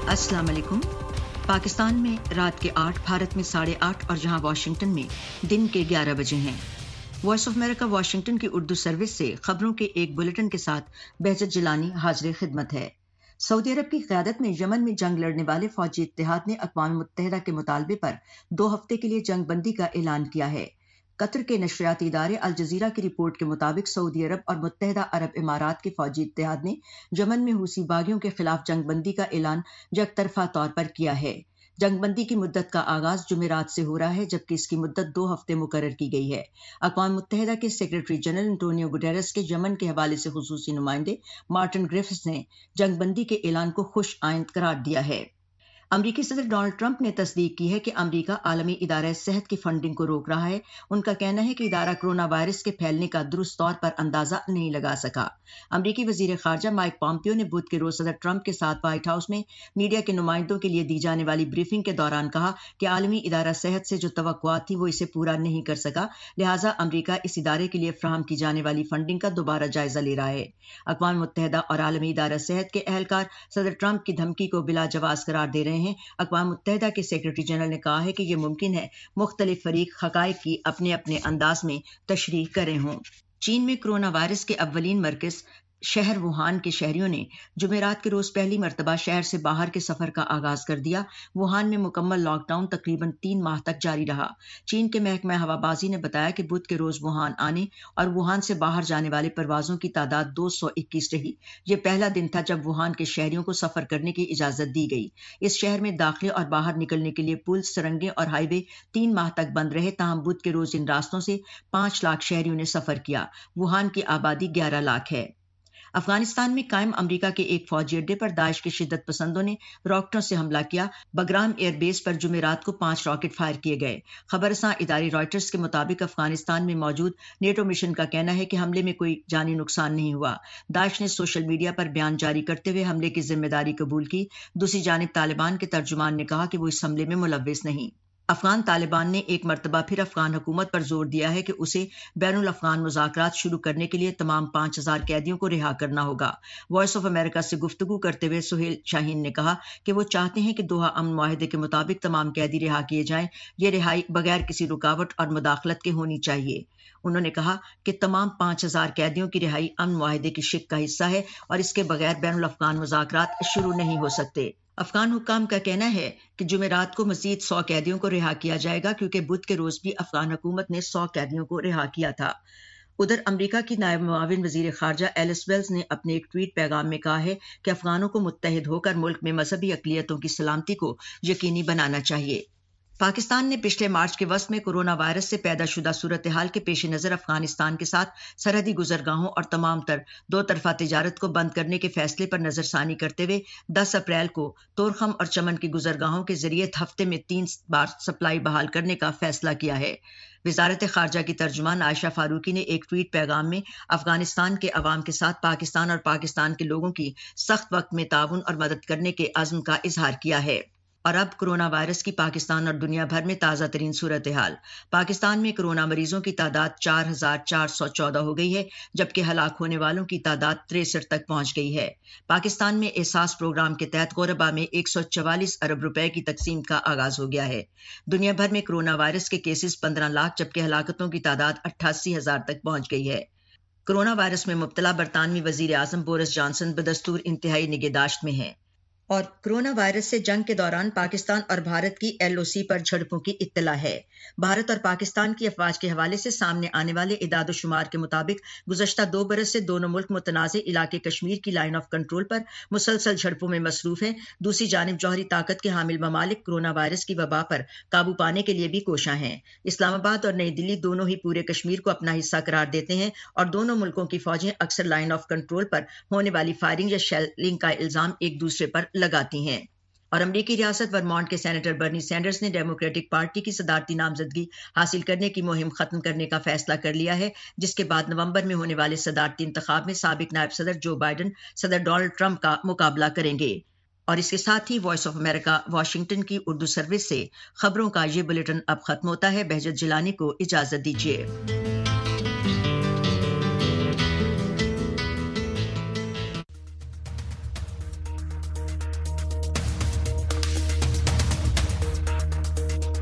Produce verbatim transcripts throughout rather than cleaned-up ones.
अस्सलाम वालेकुम। पाकिस्तान में रात के आठ, भारत में साढ़े आठ और जहां वाशिंगटन में दिन के ग्यारह बजे हैं। वॉइस ऑफ अमेरिका वाशिंगटन की उर्दू सर्विस से खबरों के एक बुलेटिन के साथ बहजत जिलानी हाजिर खिदमत है। सऊदी अरब की क़यादत में यमन में जंग लड़ने वाले फौजी इत्तेहाद ने अक़वाम मुत्तहिदा के मुतालबे पर दो हफ्ते के लिए जंग बंदी का ऐलान किया है। कतर के नशरियाती इदारे अल जज़ीरा की रिपोर्ट के मुताबिक सऊदी अरब और मुत्तहिदा अरब इमारात के फौजी इत्तेहाद ने यमन में हूसी बागियों के खिलाफ जंग बंदी का ऐलान यकतरफा तौर पर किया है। जंग बंदी की मुद्दत का आगाज जुमेरात से हो रहा है, जबकि इसकी मुद्दत दो हफ्ते मुकर्रर की गई है। अक़वाम मुत्तहिदा के सेक्रेटरी जनरल एंटोनियो गुटेरेस के यमन के हवाले से खुसूसी नुमाइंदे मार्टिन ग्रिफ्iths ने जंग बंदी के ऐलान को खुश आइंद करार दिया है। अमरीकी सदर डोनाल्ड ट्रंप ने तस्दीक की है कि अमरीका आलमी इदारा सेहत की फंडिंग को रोक रहा है। उनका कहना है कि इदारा कोरोना वायरस के फैलने का दुरुस्त तौर पर अंदाजा नहीं लगा सका। अमरीकी वजीर खारजा माइक पॉम्पियो ने बुध के रोज सदर ट्रंप के साथ व्हाइट हाउस में मीडिया के नुमाइंदों के लिए दी जाने वाली ब्रीफिंग के दौरान कहा कि आलमी इदारा सेहत से जो तवक्कुआत थी वो इसे पूरा नहीं कर सका, लिहाजा अमरीका इस इदारे के लिए फ्राहम की जाने वाली फंडिंग का दोबारा जायजा ले रहा है। अक़वाम मुत्तहिदा और आलमी इदारा सेहत के अहलकार सदर ट्रंप की धमकी को बिला जवाज करार दे रहे हैं। अक़वाम मुत्तहिदा के सेक्रेटरी जनरल ने कहा है कि यह मुमकिन है मुख्तलिफ फरीक हक़ाइक़ की अपने अपने अंदाज में तशरीह करे हों। चीन में कोरोना वायरस के अव्वलीन मरकज़ शहर वुहान के शहरियों ने जुमेरात के रोज पहली मरतबा शहर से बाहर के सफर का आगाज कर दिया। वुहान में मुकम्मल लॉकडाउन तकरीबन तीन माह तक जारी रहा। चीन के महकमा हवाबाजी ने बताया कि बुध के रोज वुहान आने और वुहान से बाहर जाने वाले परवाजों की तादाद दो सौ इक्कीस रही। यह पहला दिन था जब वुहान के शहरियों को सफर करने की इजाजत दी गई। इस शहर में दाखिले और बाहर निकलने के लिए पुल, सुरंगें और हाईवे तीन माह तक बंद रहे। ताहम बुध के रोज इन रास्तों से पांच लाख शहरियों ने सफर किया। वुहान की आबादी ग्यारह लाख है। अफगानिस्तान में कायम अमरीका के एक फौजी अड्डे पर दाइश के शिद्दत पसंदों ने रॉकेटों से हमला किया। बगराम एयरबेस पर जुमेरात को पांच रॉकेट फायर किए गए। खबरसां इदारे रॉयटर्स के मुताबिक अफगानिस्तान में मौजूद नेटो मिशन का कहना है कि हमले में कोई जानी नुकसान नहीं हुआ। दाइश ने सोशल मीडिया पर बयान जारी करते हुए हमले की जिम्मेदारी कबूल की। दूसरी जानिब तालिबान के तर्जुमान ने कहा कि वो इस हमले में मुलव्विस नहीं। अफगान तालिबान ने एक मरतबा फिर अफगान हुकूमत पर जोर दिया है कि उसे बैनुल अफगान मुज़ाकरात शुरू करने के लिए तमाम पांच हजार कैदियों को रिहा करना होगा। वॉइस ऑफ अमेरिका से गुफ्तगू करते हुए सुहेल शाहीन ने कहा कि वो चाहते हैं कि दोहा अमन मुआहिदे के मुताबिक तमाम कैदी रिहा किए जाएं। ये रिहाई बगैर किसी रुकावट और मुदाखलत के होनी चाहिए। उन्होंने कहा कि तमाम पांच हजार कैदियों की रिहाई अमन मुआहिदे की शिक का हिस्सा है और इसके बगैर बैनुल अफगान मुज़ाकरात शुरू नहीं हो सकते। अफगान हुक्काम का कहना है कि जुमेरात को मजीद सौ कैदियों को रिहा किया जाएगा, क्योंकि बुध के रोज भी अफगान हुकूमत ने सौ कैदियों को रिहा किया था। उधर अमरीका की नायब मुआविन वजीर खारजा एलिस वेल्स ने अपने एक ट्वीट पैगाम में कहा है कि अफगानों को मुत्तहिद होकर मुल्क में मजहबी अक़लियतों की सलामती को यकीनी बनाना चाहिए। पाकिस्तान ने पिछले मार्च के वस्त में कोरोना वायरस से पैदा शुदा सूरत हाल के पेश नज़र अफगानिस्तान के साथ सरहदी गुजरगाहों और तमाम तर दो तरफा तिजारत को बंद करने के फैसले पर नजरसानी करते हुए दस अप्रैल को तोरखम और चमन की गुजरगाहों के जरिए हफ्ते में तीन बार सप्लाई बहाल करने का फैसला किया है। वजारत खारजा की तर्जुमान आयशा फारूकी ने एक ट्वीट पैगाम में अफगानिस्तान के अवाम के साथ पाकिस्तान और पाकिस्तान के लोगों की सख्त वक्त में ताउन और मदद करने के अज़्म का इजहार किया है। और अब कोरोना वायरस की पाकिस्तान और दुनिया भर में ताज़ा तरीन सूरत हाल। पाकिस्तान में कोरोना मरीजों की तादाद चार हजार चार सौ चौदह हो गई है, जबकि हलाक होने वालों की तादाद तिरसठ तक पहुंच गई है। पाकिस्तान में एहसास प्रोग्राम के तहत गुरबा में एक सौ चवालीस अरब रुपए की तकसीम का आगाज हो गया है। दुनिया भर में कोरोना वायरस के केसेस पंद्रह लाख जबकि हलाकतों की तादाद अट्ठासी हजार तक पहुंच गई है। कोरोना वायरस में मुब्तला बरतानवी वजीर आजम बोरिस जॉनसन बदस्तूर इंतहाई निगहदाश्त में हैं। और कोरोना वायरस से जंग के दौरान पाकिस्तान और भारत की एल ओ सी पर झड़पों की इत्तला है। भारत और पाकिस्तान की अफवाज के हवाले से सामने आने वाले इदाद शुमार के मुताबिक गुज़श्ता दो बरस से दोनों मुल्क मुतनाज़े इलाके कश्मीर की लाइन ऑफ कंट्रोल पर मुसलसल झड़पों में मसरूफ हैं। दूसरी जानिब जौहरी ताकत के हामिल ममालिक कोरोना वायरस की वबा पर काबू पाने के लिए भी कोशां हैं। इस्लामाबाद और नई दिल्ली दोनों ही पूरे कश्मीर को अपना हिस्सा करार देते हैं और दोनों मुल्कों की फौजें अक्सर लाइन ऑफ कंट्रोल पर होने वाली फायरिंग या शेलिंग का इल्जाम एक दूसरे पर लगाती हैं। और अमरीकी रियासत वर्मॉन्ट के सेनेटर बर्नी सैंडर्स ने डेमोक्रेटिक पार्टी की सदारती नामजदगी हासिल करने की मुहिम खत्म करने का फैसला कर लिया है, जिसके बाद नवंबर में होने वाले सदारती इंतखाब में साबिक नायब सदर जो बाइडन सदर डोनाल्ड ट्रंप का मुकाबला करेंगे। और इसके साथ ही वॉइस ऑफ अमेरिका वाशिंगटन की उर्दू सर्विस से खबरों का ये बुलेटिन अब खत्म होता है। बहजत जिलानी को इजाजत दीजिए।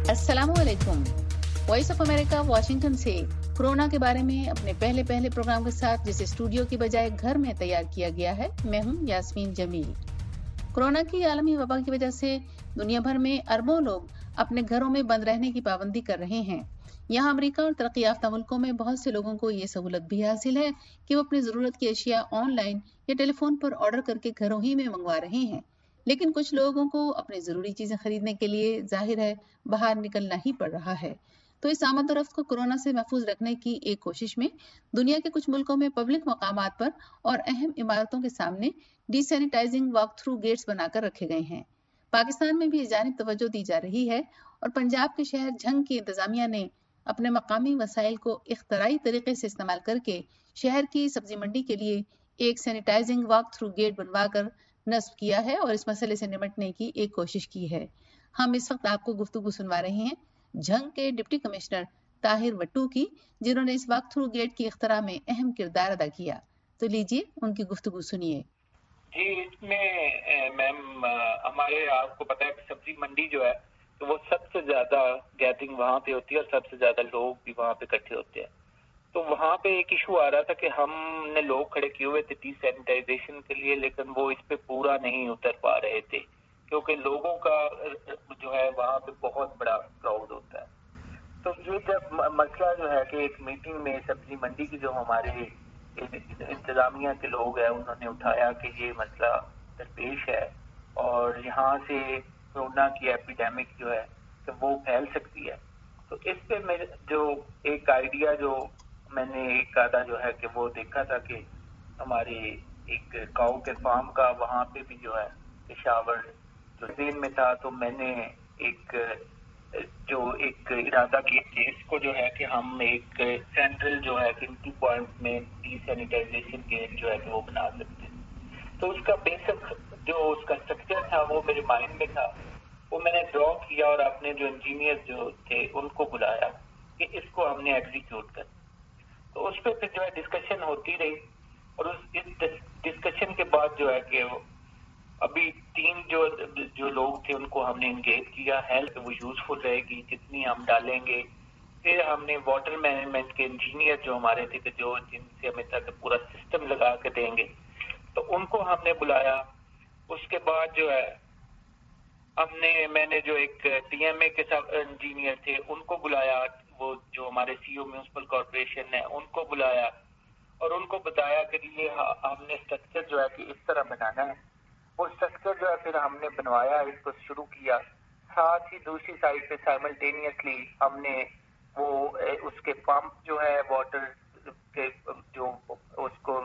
अस्सलाम वालेकुम। वॉइस ऑफ अमेरिका वाशिंगटन से कोरोना के बारे में अपने पहले पहले प्रोग्राम के साथ, जिसे स्टूडियो की बजाय घर में तैयार किया गया है, मैं हूं यास्मीन जमील। कोरोना की आलमी वबा की वजह से दुनिया भर में अरबों लोग अपने घरों में बंद रहने की पाबंदी कर रहे हैं। यहाँ अमेरिका और तरक्की याफ्ता मुल्कों में बहुत से लोगों को ये सहूलत भी हासिल है कि वो अपनी जरूरत की अशिया ऑनलाइन या टेलीफोन पर ऑर्डर करके घरों ही में मंगवा रहे हैं। लेकिन कुछ लोगों को अपनी जरूरी चीजें खरीदने के लिए जाहिर है बाहर निकलना ही पड़ रहा है। तो इस आमद और रफ्त को कोरोना से महफूज रखने की एक कोशिश में दुनिया के कुछ मुल्कों में पब्लिक मकामात पर और अहम इमारतों के सामने डिसैनिटाइजिंग वॉक थ्रू गेट्स बनाकर रखे गए हैं। पाकिस्तान में भी इस जानिब तवज्जो दी जा रही है और पंजाब के शहर झंग की इंतजामिया ने अपने मकामी वसाइल को इख्तराई तरीके से इस्तेमाल करके शहर की सब्जी मंडी के लिए एक सैनिटाइजिंग वॉक थ्रू गेट बनवाकर नस्ब किया है और इस मसले से निपटने की एक कोशिश की है। हम इस वक्त आपको गुफ्तगू सुनवा रहे हैं झंग के डिप्टी कमिश्नर ताहिर वट्टू की, जिन्होंने इस वॉक थ्रू गेट की इख्तरा में अहम किरदार अदा किया। तो लीजिए उनकी गुफ्तगू सुनिए। जी, इसमें मैम हमारे आपको पता है कि सब्जी मंडी जो है तो वो सबसे ज्यादा गैदरिंग वहाँ पे होती है और सबसे ज्यादा लोग भी वहाँ पे इकट्ठे होते हैं। तो वहाँ पे एक इशू आ रहा था कि हमने लोग खड़े किए हुए थे डिसैनिटाइजेशन के लिए, लेकिन वो इस पे पूरा नहीं उतर पा रहे थे क्योंकि लोगों का जो है वहाँ पे बहुत बड़ा क्राउड होता है। तो ये जब मसला जो है कि एक मीटिंग में सब्जी मंडी की जो हमारे इंतजामिया के लोग हैं उन्होंने उठाया कि ये मसला दरपेश है और यहाँ से कोरोना की एपिडेमिक जो है तो वो फैल सकती है। तो इस पे मेरे जो एक आइडिया जो मैंने एक आधा जो है कि वो देखा था कि हमारे एक काऊ के फार्म का वहाँ पे भी जो है पेशावर जो दिन में था, तो मैंने एक जो एक इरादा किया कि इसको जो है कि हम एक सेंट्रल जो है किंटी पॉइंट में डिसैनिटाइजेशन गेट जो है कि वो बना सकते हैं। तो उसका बेसिक जो उसका स्ट्रक्चर था वो मेरे माइंड में था, वो मैंने ड्रॉ किया और अपने जो इंजीनियर जो थे उनको बुलाया कि इसको हमने एग्जीक्यूट कर। तो उस पर फिर जो है डिस्कशन होती रही और उस इस डिस्कशन के बाद जो है कि अभी तीन जो जो लोग थे उनको हमने इंगेज किया। हेल्थ वो यूजफुल रहेगी जितनी हम डालेंगे। फिर हमने वाटर मैनेजमेंट के इंजीनियर जो हमारे थे कि जो जिनसे हमें तक पूरा सिस्टम लगा के देंगे, तो उनको हमने बुलाया। उसके बाद जो है हमने मैंने जो एक टीएमए के साथ इंजीनियर थे उनको बुलाया, वो जो हमारे सीईओ म्युनिसिपल कॉर्पोरेशन है उनको बुलाया और उनको बताया कि ये हमने स्ट्रक्चर जो है कि इस तरह बनाना है। वो स्ट्रक्चर जो है फिर हमने बनवाया, इसको शुरू किया। साथ ही दूसरी साइड पे साइमल्टेनियसली हमने वो उसके पंप जो है वाटर के जो उसको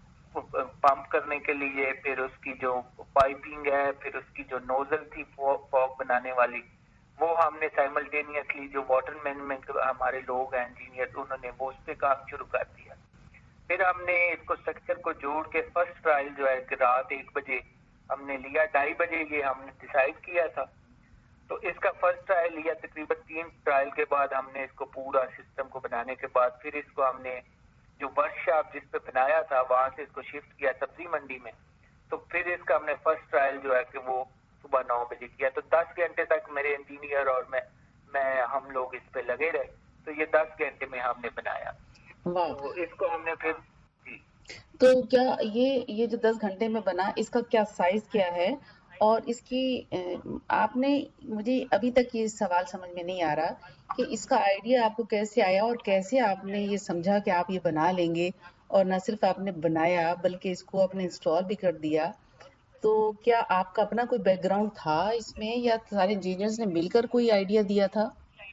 पंप करने के लिए, फिर उसकी जो पाइपिंग है, फिर उसकी जो नोजल थी फॉग बनाने वाली, वो हमने साइमल्टेनियसली जो वाटर मैनेजमेंट हमारे लोग हैं इंजीनियर उन्होंने वो उस पर काम शुरू कर दिया। फिर हमने इसको स्ट्रक्चर को जोड़ के फर्स्ट ट्रायल जो है कि रात एक बजे हमने लिया, ढाई बजे ये हमने डिसाइड किया था। तो इसका फर्स्ट ट्रायल लिया, तकरीबन तीन ट्रायल के बाद हमने इसको पूरा सिस्टम को बनाने के बाद फिर इसको हमने जो वर्कशॉप जिस पे बनाया था वहां से इसको शिफ्ट किया सब्जी मंडी में। तो फिर इसका हमने फर्स्ट ट्रायल जो है कि वो सुबह नौ बजे किया। तो दस घंटे तक मेरे इंजीनियर और मैं मैं हम लोग इस पे लगे रहे। तो ये दस घंटे में हमने बनाया। तो इसको हमने फिर जी तो क्या ये ये जो दस घंटे में बना, इसका क्या साइज क्या है और इसकी आपने मुझे अभी तक ये सवाल समझ में नहीं आ रहा कि इसका आइडिया आपको कैसे आया और कैसे आपने ये समझा कि आप ये बना लेंगे, और न सिर्फ आपने बनाया बल्कि इसको आपने इंस्टॉल भी कर दिया। तो क्या आपका अपना कोई बैकग्राउंड था इसमें या सारे इंजीनियर्स ने मिलकर कोई आइडिया दिया था?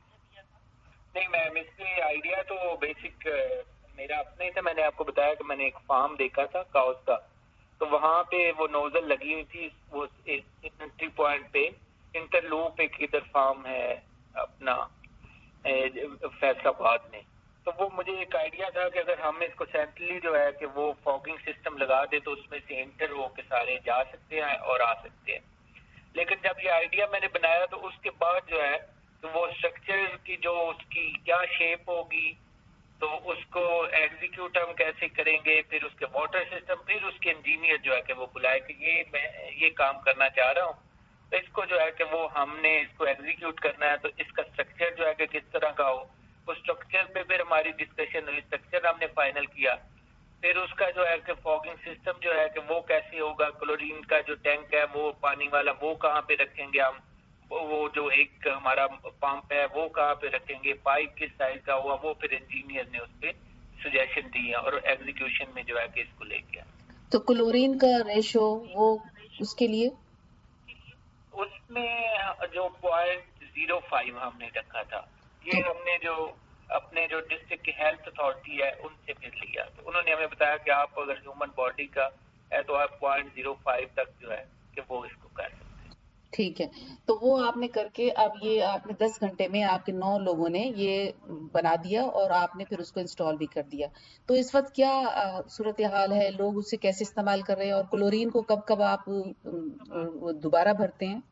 नहीं मैम, इसमें आइडिया तो बेसिक मेरा अपना ही था। मैंने आपको बताया कि मैंने एक फार्म देखा था काउस का, तो वहां पे वो नोजल लगी हुई थी वो एंट्री पॉइंट पे। इंटरलूप एक इधर फार्म है अपना फैसलाबाद में, तो वो मुझे एक आइडिया था कि अगर हम इसको सेंट्रली जो है कि वो फॉगिंग सिस्टम लगा दे तो उसमें से इंटर हो के सारे जा सकते हैं और आ सकते हैं। लेकिन जब ये आइडिया मैंने बनाया तो उसके बाद जो है तो वो स्ट्रक्चर की जो उसकी क्या शेप होगी, तो उसको एग्जीक्यूट हम कैसे करेंगे, फिर उसके वाटर सिस्टम, फिर उसके इंजीनियर जो है कि वो बुलाए कि ये मैं ये काम करना चाह रहा हूँ تو اس کو جو ہے کہ وہ ہم نے اس کو ایگزیکیوٹ کرنا ہے، تو اس کا اسٹرکچر جو ہے کہ کس طرح کا ہو، اس اسٹرکچر پہ پھر ہماری ڈسکشن ہوئی، اسٹرکچر ہم نے فائنل کیا. پھر اس کا جو ہے کہ فاگنگ سسٹم جو ہے کہ وہ کیسے ہوگا، کلورین کا جو ٹینک ہے وہ پانی والا وہ کہاں پہ رکھیں گے ہم، وہ جو ایک ہمارا پمپ ہے وہ کہاں پہ رکھیں گے، پائپ کس سائز کا ہوا، وہ پھر انجینئر نے اس پہ سجیشن دی ہے اور ایگزیکیوشن میں جو ہے کہ اس کو لے گیا. تو کلورین کا ریشو وہ اس کے لیے اس میں جو پوائنٹ زیرو فائیو ہم نے رکھا تھا، یہ ہم نے جو اپنے جو ڈسٹرکٹ کی ہیلتھ اتھارٹی ہے ان سے پھر لیا، تو انہوں نے ہمیں بتایا کہ آپ اگر ہیومن باڈی کا ہے تو آپ پوائنٹ زیرو فائیو تک جو ہے کہ وہ اس کو کر سکتے ہیں. ٹھیک ہے، تو وہ آپ نے کر کے اب یہ آپ نے دس گھنٹے میں آپ کے نو لوگوں نے یہ بنا دیا اور آپ نے پھر اس کو انسٹال بھی کر دیا. تو اس وقت کیا صورتحال ہے، لوگ اسے کیسے استعمال کر رہے ہیں، اور کلورین کو کب کب آپ دوبارہ بھرتے ہیں؟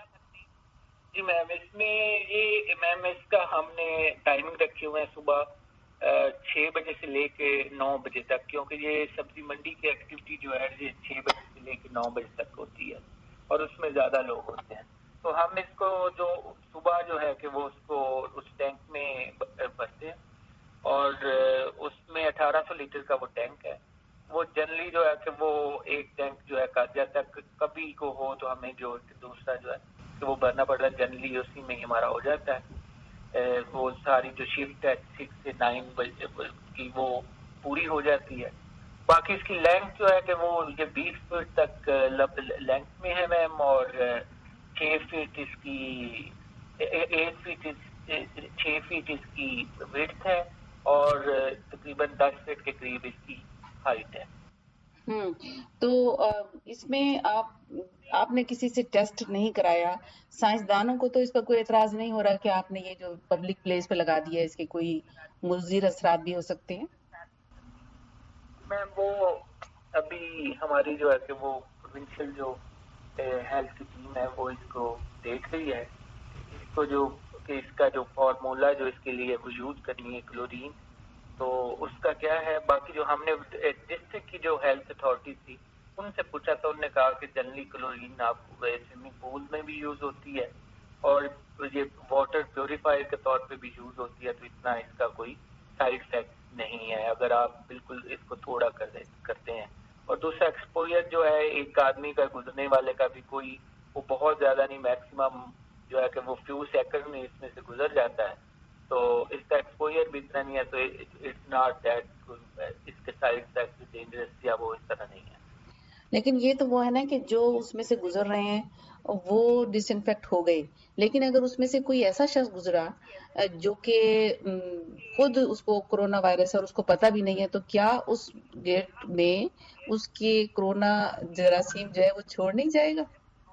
جی میم، اس میں یہ میم اس کا ہم نے ٹائمنگ رکھے ہوئے ہیں صبح چھ بجے سے لے کے نو بجے تک، کیونکہ یہ سبزی منڈی کی ایکٹیویٹی جو ہے یہ چھ بجے سے لے کے نو بجے تک ہوتی ہے اور اس میں زیادہ لوگ ہوتے ہیں. تو ہم اس کو جو صبح جو ہے کہ وہ اس کو اس ٹینک میں بھرتے ہیں، اور اس میں اٹھارہ سو لیٹر کا وہ ٹینک ہے. وہ جنرلی جو ہے کہ وہ ایک ٹینک جو ہے جیسا کبھی کو ہو تو ہمیں جو دوسرا جو ہے کہ وہ بھرنا پڑتا ہے، جنرلی اسی میں ہمارا ہو جاتا ہے. وہ ساری جو شفٹ ہے سکس سے نائن بجے کی وہ پوری ہو جاتی ہے. باقی اس کی لینتھ جو ہے کہ وہ یہ بیس فٹ تک لینتھ میں ہے میم، اور چھ فٹ اس کی ایٹ فٹ چھ فٹ اس کی وڈتھ ہے، اور تقریباً دس فٹ کے قریب اس کی ہائٹ ہے. ہوں تو اس میں آپ آپ نے کسی سے ٹیسٹ نہیں کرایا؟ سائنسدانوں کو تو اس پر کوئی اعتراض نہیں ہو رہا کہ آپ نے یہ جو پبلک پلیس پہ لگا دیا ہے اس کے کوئی مضر اثرات بھی ہو سکتے ہیں؟ میم وہ ابھی ہماری جو ہے کہ وہ پروونشل جو ہیلتھ کی ٹیم ہے وہ اس کو دیکھ رہی ہے، اس کو جو کہ اس کا جو فارمولا جو اس کے لیے وہ یوز کرنی ہے کلورین، تو اس کا کیا ہے. باقی جو ہم نے ڈسٹرکٹ کی جو ہیلتھ اتھارٹی تھی ان سے پوچھا تو انہوں نے کہا کہ جنرلی کلورین آپ سوئمنگ پول میں بھی یوز ہوتی ہے اور یہ واٹر پیوریفائر کے طور پہ بھی یوز ہوتی ہے، تو اتنا اس کا کوئی سائڈ افیکٹ نہیں ہے اگر آپ بالکل اس کو تھوڑا کر کرتے ہیں. اور دوسرا ایکسپوئر جو ہے ایک آدمی کا گزرنے والے کا بھی کوئی وہ بہت زیادہ نہیں، میکسیمم جو ہے کہ وہ فیو سیکنڈ میں اس میں سے گزر جاتا ہے، تو اس کا ایکسپوئر بھی اتنا نہیں ہے، تو اٹس ناٹ دیٹ اس کے سائڈ افیکٹ ڈینجرس یا وہ اس طرح نہیں ہے. لیکن یہ تو وہ ہے نا کہ جو اس میں سے گزر رہے ہیں وہ ڈس انفیکٹ ہو گئے، لیکن اگر اس میں سے کوئی ایسا شخص گزرا جو کہ خود اس کو کرونا وائرس ہے اور اس کو پتہ بھی نہیں ہے، تو کیا اس گیٹ میں اس کی کرونا جراثیم جو ہے وہ چھوڑ نہیں جائے گا؟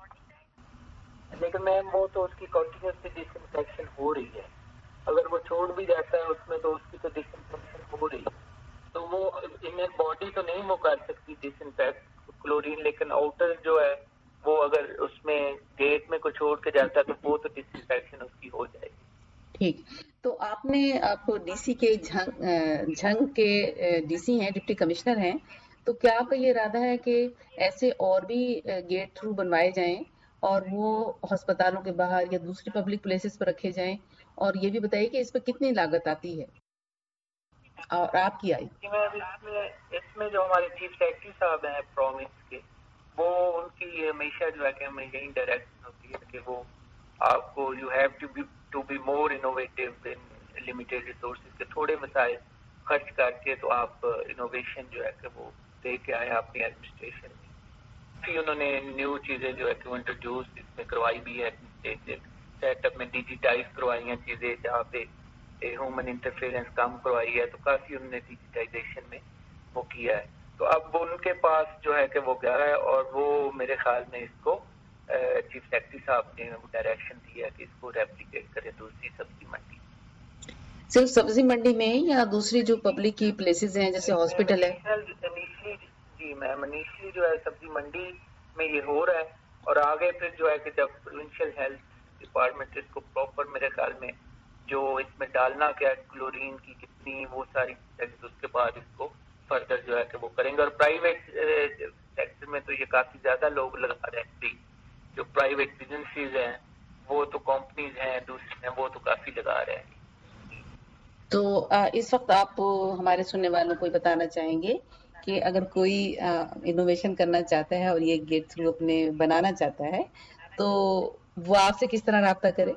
لیکن میم وہ تو اس کی کنٹینیوسلی ڈس انفیکشن ہو رہی ہے، اگر وہ چھوڑ بھی جاتا ہے اس میں تو اس کی تو ڈس انفیکشن ہو رہی ہے، تو وہ انر باڈی تو نہیں وہ کر سکتی ڈس انفیکٹ کلورین، لیکن آؤٹر جو ہے وہ اگر اس میں گیٹ میں کوئی چھوڑ کے جاتا ہے تو وہ تو ڈس انفیکشن اس کی ہو جائے گی. ٹھیک، تو آپ نے آپ ڈی سی کے جھنگ جھنگ کے ڈی سی ہیں، ڈپٹی کمشنر ہیں، تو کیا آپ کا یہ ارادہ ہے کہ ایسے اور بھی گیٹ تھرو بنوائے جائیں اور وہ ہسپتالوں کے باہر یا دوسری پبلک پلیسز پر رکھے جائیں؟ اور یہ بھی بتائیے کہ اس پر کتنی لاگت آتی ہے اور آپ کی آئی؟ جی میم، اس میں اس میں جو ہمارے چیف سیکرٹری صاحب ہیں پروونس کے، وہ ان کی ہمیشہ جو ہے کہ ہمیں یہی ڈائریکشن ہوتی ہے کہ وہ آپ کو you have to be to be more innovative in limited resources کے تھوڑے وسائل خرچ کر کے تو آپ انوویشن جو ہے کہ وہ دے کے آئے اپنی ایڈمنسٹریشن میں. پھر انہوں نے نیو چیزیں جو ہے کہ وہ انٹروڈیوس اس میں کروائی بھی ہے، سیٹ اپ میں ڈیجیٹائز کروائی ہیں چیزیں جہاں پہ ہیومن انٹرفیئرنس کم کروائی ہے، تو کافی انہوں نے ڈیجیٹائزیشن میں وہ کیا ہے. تو اب ان کے پاس جو ہے کہ وہ گیا ہے اور وہ میرے خیال میں اس کو چیف سیکرٹری صاحب نے ڈائریکشن دیا کہ اس کو ریپلیکیٹ کرے دوسری سبزی منڈی. صرف سبزی منڈی میں یا دوسری جو پبلک کی پلیسز ہیں جیسے ہاسپٹل ہے؟ جی میم، انیشلی جو ہے سبزی منڈی میں یہ ہو رہا ہے، اور آگے پھر جو ہے کہ جب پروونشل ہیلتھ ڈپارٹمنٹ اس کو پراپر میرے خیال میں جو اس میں ڈالنا کیا کلورین کی کتنی وہ ساری اس کے بعد اس کو فردر جو ہے کہ وہ کریں گے. اور پرائیویٹ سیکٹر میں تو یہ کافی زیادہ لوگ لگا رہے ہیں، جو پرائیویٹ بزنسز ہیں وہ تو کمپنیز ہیں دوسری ہیں وہ تو کافی لگا رہے ہیں. تو اس وقت آپ ہمارے سننے والوں کو بتانا چاہیں گے کہ اگر کوئی انوویشن کرنا چاہتا ہے اور یہ گیٹ تھرو اپنے بنانا چاہتا ہے تو وہ آپ سے کس طرح رابطہ کرے؟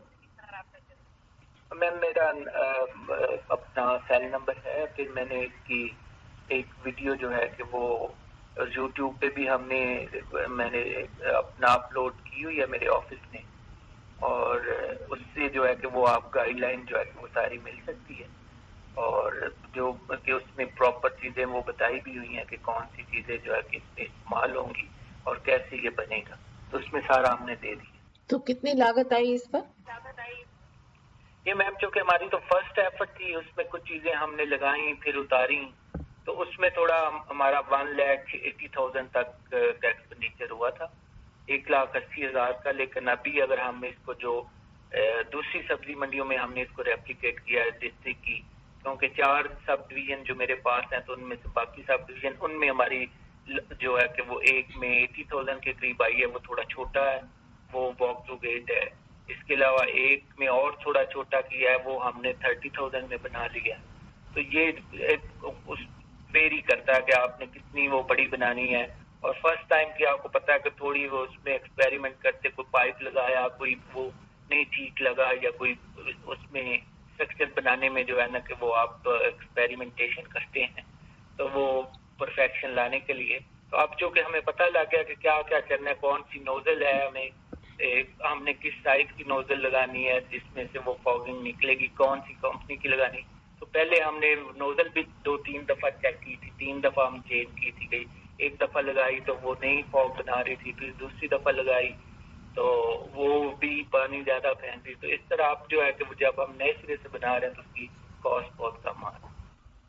میم میرا اپنا سیل نمبر ہے، پھر میں نے اس کی ایک ویڈیو جو ہے کہ وہ یوٹیوب پہ بھی ہم نے میں نے اپنا اپلوڈ کی ہوئی ہے میرے آفس میں، اور اس سے جو ہے کہ وہ آپ گائیڈ لائن جو ہے کہ وہ ساری مل سکتی ہے، اور جو کہ اس میں پراپر چیزیں وہ بتائی بھی ہوئی ہیں کہ کون سی چیزیں جو ہے کہ اس میں استعمال ہوں گی اور کیسے یہ بنے گا، تو اس میں سارا ہم نے دے دیا. تو کتنی لاگت آئی اس پر؟ یہ میم چونکہ ہماری تو فرسٹ ایفرٹ تھی، اس میں کچھ چیزیں ہم نے لگائیں پھر اتاری، تو اس میں تھوڑا ہمارا ون لیکھ ایٹی تھاؤزینڈ تک کا ایکسپینڈیچر ہوا تھا، ایک لاکھ اسی ہزار کا. لیکن ابھی اگر ہم اس کو جو دوسری سبزی منڈیوں میں ہم نے اس کو ریپلیکیٹ کیا ہے ڈسٹرکٹ کی، کیونکہ چار سب ڈویژن جو میرے پاس ہیں تو ان میں سے باقی سب ڈویژن ان میں ہماری جو ہے کہ وہ ایک میں ایٹی تھاؤزینڈ کے قریب آئی ہے، وہ تھوڑا چھوٹا ہے، وہ واک ٹو گیٹ ہے. اس کے علاوہ ایک میں اور تھوڑا چھوٹا کیا ہے، وہ ہم نے تھرٹی تھاؤزینڈ میں بنا لیا. تو یہ اس ویری کرتا ہے کہ آپ نے کتنی وہ بڑی بنانی ہے، اور فرسٹ ٹائم کی آپ کو پتا ہے کہ تھوڑی وہ اس میں ایکسپیریمنٹ کرتے، کوئی پائپ لگایا کوئی وہ نہیں ٹھیک لگا، یا کوئی اس میں اسٹرکچر بنانے میں جو ہے نا کہ وہ آپ ایکسپیریمنٹیشن کرتے ہیں، تو وہ پرفیکشن لانے کے لیے. تو اب جو کہ ہمیں پتہ لگ گیا کہ کیا کیا کرنا ہے، کون سی نوزل ہے، ہمیں ہم نے کس سائز کی نوزل لگانی ہے جس میں سے وہ فاگنگ نکلے گی، کون سی کمپنی کی لگانی. تو پہلے ہم نے نوزل بھی دو تین دفعہ چیک کی تھی، تین دفعہ ہم چینج کی تھی گئی، ایک دفعہ لگائی تو وہ نہیں فاگ بنا رہی تھی، پھر دوسری دفعہ لگائی تو وہ بھی پانی زیادہ پھینک رہی. تو اس طرح آپ جو ہے کہ جب ہم نئے سرے سے بنا رہے ہیں تو اس کی کاسٹ بہت کم آ رہی ہے.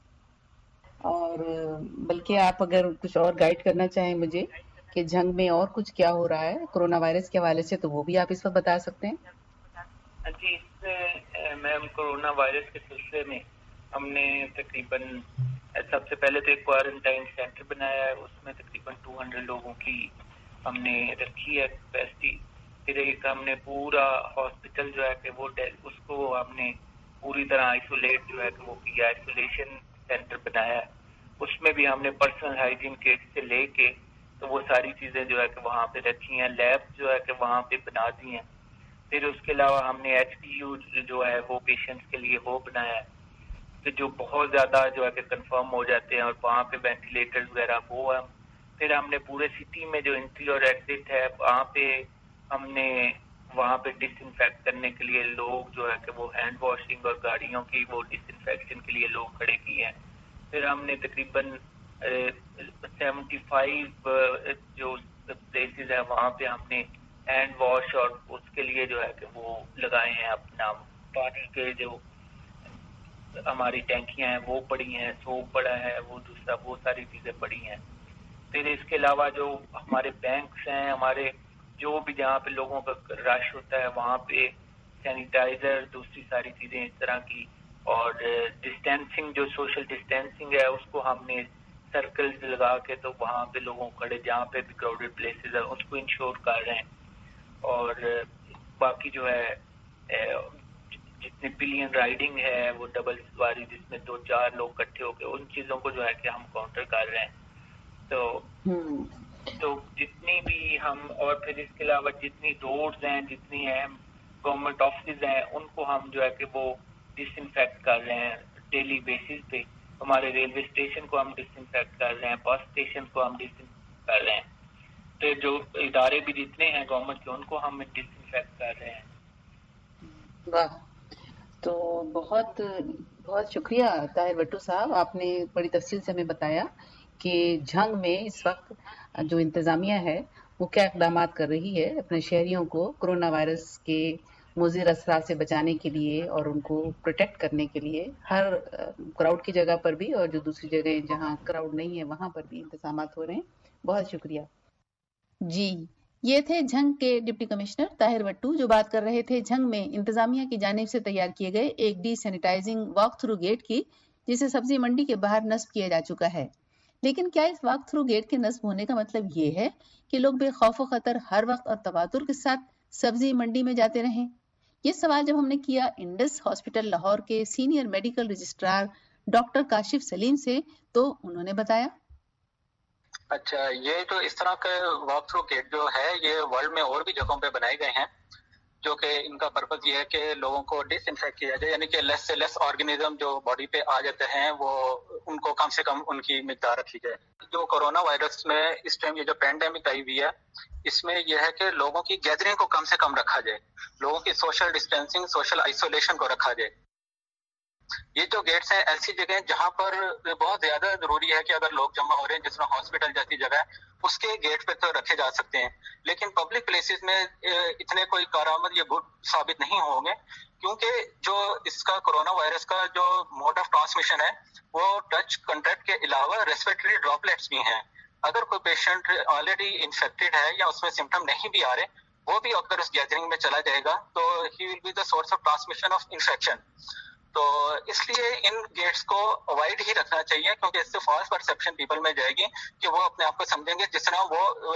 اور بلکہ آپ اگر کچھ اور گائیڈ کرنا چاہیں مجھے کہ جنگ میں اور کچھ کیا ہو رہا ہے کورونا وائرس کے حوالے سے، تو وہ بھی آپ اس وقت بتا سکتے ہیں. جی، اس میں میم کورونا وائرس کے سلسلے میں ہم نے تقریباً سب سے پہلے تو ایک کوارنٹائن سینٹر بنایا ہے، اس میں تقریباً ٹو ہنڈریڈ لوگوں کی ہم نے رکھی ہے کیپیسٹی. پھر ایک ہم نے پورا ہاسپٹل جو ہے کہ وہ اس کو ہم نے پوری طرح آئسولیٹ جو ہے کہ وہ کیا، آئسولیشن سینٹر بنایا ہے. اس میں بھی ہم نے پرسنل ہائیجین کٹ سے لے کے تو وہ ساری چیزیں جو ہے کہ وہاں پہ رکھی ہیں، لیب جو ہے کہ وہاں پہ بنا دی ہیں. پھر اس کے علاوہ ہم نے ایچ ڈی یو جو ہے وہ پیشنٹس کے لیے وہ بنایا ہے کہ جو بہت زیادہ جو ہے کہ کنفرم ہو جاتے ہیں، اور وہاں پہ وینٹیلیٹر وغیرہ وہ ہے. پھر ہم نے پورے سٹی میں جو انٹری اور ایگزٹ ہے وہاں پہ ہم نے وہاں پہ ڈس انفیکٹ کرنے کے لیے لوگ جو ہے کہ وہ ہینڈ واشنگ اور گاڑیوں کی وہ ڈس انفیکشن کے لیے لوگ کھڑے کیے ہیں. پھر ہم نے تقریباً سیونٹی فائیو جو پلیسز ہیں وہاں پہ ہم نے ہینڈ واش اور اس کے لیے جو ہے کہ وہ لگائے ہیں اپنا پانی کے جو ہماری ٹینکیاں ہیں وہ پڑی ہیں، سوپ پڑا ہے، وہ دوسرا وہ ساری چیزیں پڑی ہیں. پھر اس کے علاوہ جو ہمارے بینکس ہیں، ہمارے جو بھی جہاں پہ لوگوں کا رش ہوتا ہے وہاں پہ سینیٹائزر دوسری ساری چیزیں اس طرح کی، اور ڈسٹینسنگ جو سوشل ڈسٹینسنگ ہے اس کو ہم نے سرکل لگا کے تو وہاں پہ لوگوں کھڑے جہاں پہ بھی کراؤڈیڈ پلیسز ہیں اس کو انشور کر رہے ہیں. اور باقی جو ہے جتنے پلین رائڈنگ ہے وہ ڈبل سواری جس میں دو چار لوگ اکٹھے ہو کے ان چیزوں کو جو ہے کہ ہم کاؤنٹر کر رہے ہیں. تو تو جتنی بھی ہم، اور پھر اس کے علاوہ جتنی روڈز ہیں، جتنی اہم گورنمنٹ آفسز ہیں ان کو ہم جو ہے کہ وہ ڈس انفیکٹ کر رہے ہیں ڈیلی بیسس پہ. ہمارے ریلوے اسٹیشن کو ہم ڈس انفیکٹ کر رہے ہیں، بس اسٹیشن کو ہم ڈس انفیکٹ کر رہے ہیں. تو جو ادارے بھی جتنے ہیں گورنمنٹ کے ان کو ہم ڈس انفیکٹ کر رہے ہیں. واہ، تو بہت بہت شکریہ طاہر بٹو صاحب، آپ نے بڑی تفصیل سے ہمیں بتایا کہ جھنگ میں اس وقت جو انتظامیہ ہے وہ کیا اقدامات کر رہی ہے اپنے شہریوں کو کورونا وائرس کے مضر اثرات سے بچانے کے لیے اور ان کو پروٹیکٹ کرنے کے لیے. ہر کراؤڈ کی جگہ پر بھی اور جو دوسری جگہ جہاں کراؤڈ نہیں ہے وہاں پر بھی انتظامات ہو رہے ہیں. بہت شکریہ. جی، یہ تھے جھنگ کے ڈپٹی کمشنر طاہر بٹو جو بات کر رہے تھے جھنگ میں انتظامیہ کی جانب سے تیار کیے گئے ایک de sanitizing walk through gate کی، جسے سبزی منڈی کے باہر نصب کیا جا چکا ہے. لیکن کیا اس واک تھرو گیٹ کے نصب ہونے کا مطلب یہ ہے کہ لوگ بے خوف و خطر ہر وقت اور تواتر کے ساتھ سبزی منڈی میں جاتے رہیں؟ یہ سوال جب ہم نے کیا انڈس ہاسپٹل لاہور کے senior medical registrar doctor Kashif Saleem سے تو انہوں نے بتایا، اچھا، یہ جو اس طرح کے واک تھرو گیٹ جو ہے یہ ورلڈ میں اور بھی جگہوں پہ بنائے گئے ہیں، جو کہ ان کا پرپز یہ ہے کہ لوگوں کو ڈس انفیکٹ کیا جائے، یعنی کہ لیس سے لیس آرگنیزم جو باڈی پہ آ جاتے ہیں وہ ان کو کم سے کم ان کی مقدار رکھی جائے. جو کورونا وائرس میں اس ٹائم یہ جو پینڈیمک آئی ہوئی ہے اس میں یہ ہے کہ لوگوں کی گیدرنگ کو کم سے کم رکھا جائے، لوگوں کی سوشل ڈسٹینسنگ، سوشل آئسولیشن کو رکھا جائے. یہ جو گیٹس ہیں ایسی جگہ ہیں جہاں پر بہت زیادہ ضروری ہے کہ اگر لوگ جمع ہو رہے ہیں، جس طرح ہاسپٹل جیسی جگہ ہے اس کے گیٹ پہ تو رکھے جا سکتے ہیں، لیکن پبلک پلیسز میں اتنے کوئی کارآمد یا گڈ ثابت نہیں ہوں گے، کیونکہ جو اس کا کورونا وائرس کا جو موڈ آف ٹرانسمیشن ہے وہ ٹچ کنٹیکٹ کے علاوہ ریسپیریٹری ڈراپلیٹس بھی ہیں. اگر کوئی پیشنٹ آلریڈی انفیکٹڈ ہے یا اس میں سمٹم نہیں بھی آ رہے، وہ بھی اگر اس گیدرنگ میں چلا جائے گا تو ہی will be the source of transmission of infection. تو اس لیے ان گیٹس کو اوائڈ ہی رکھنا چاہیے، کیونکہ اس سے فالس پرسپشن پیپل میں جائے گی کہ وہ اپنے آپ کو سمجھیں گے جس طرح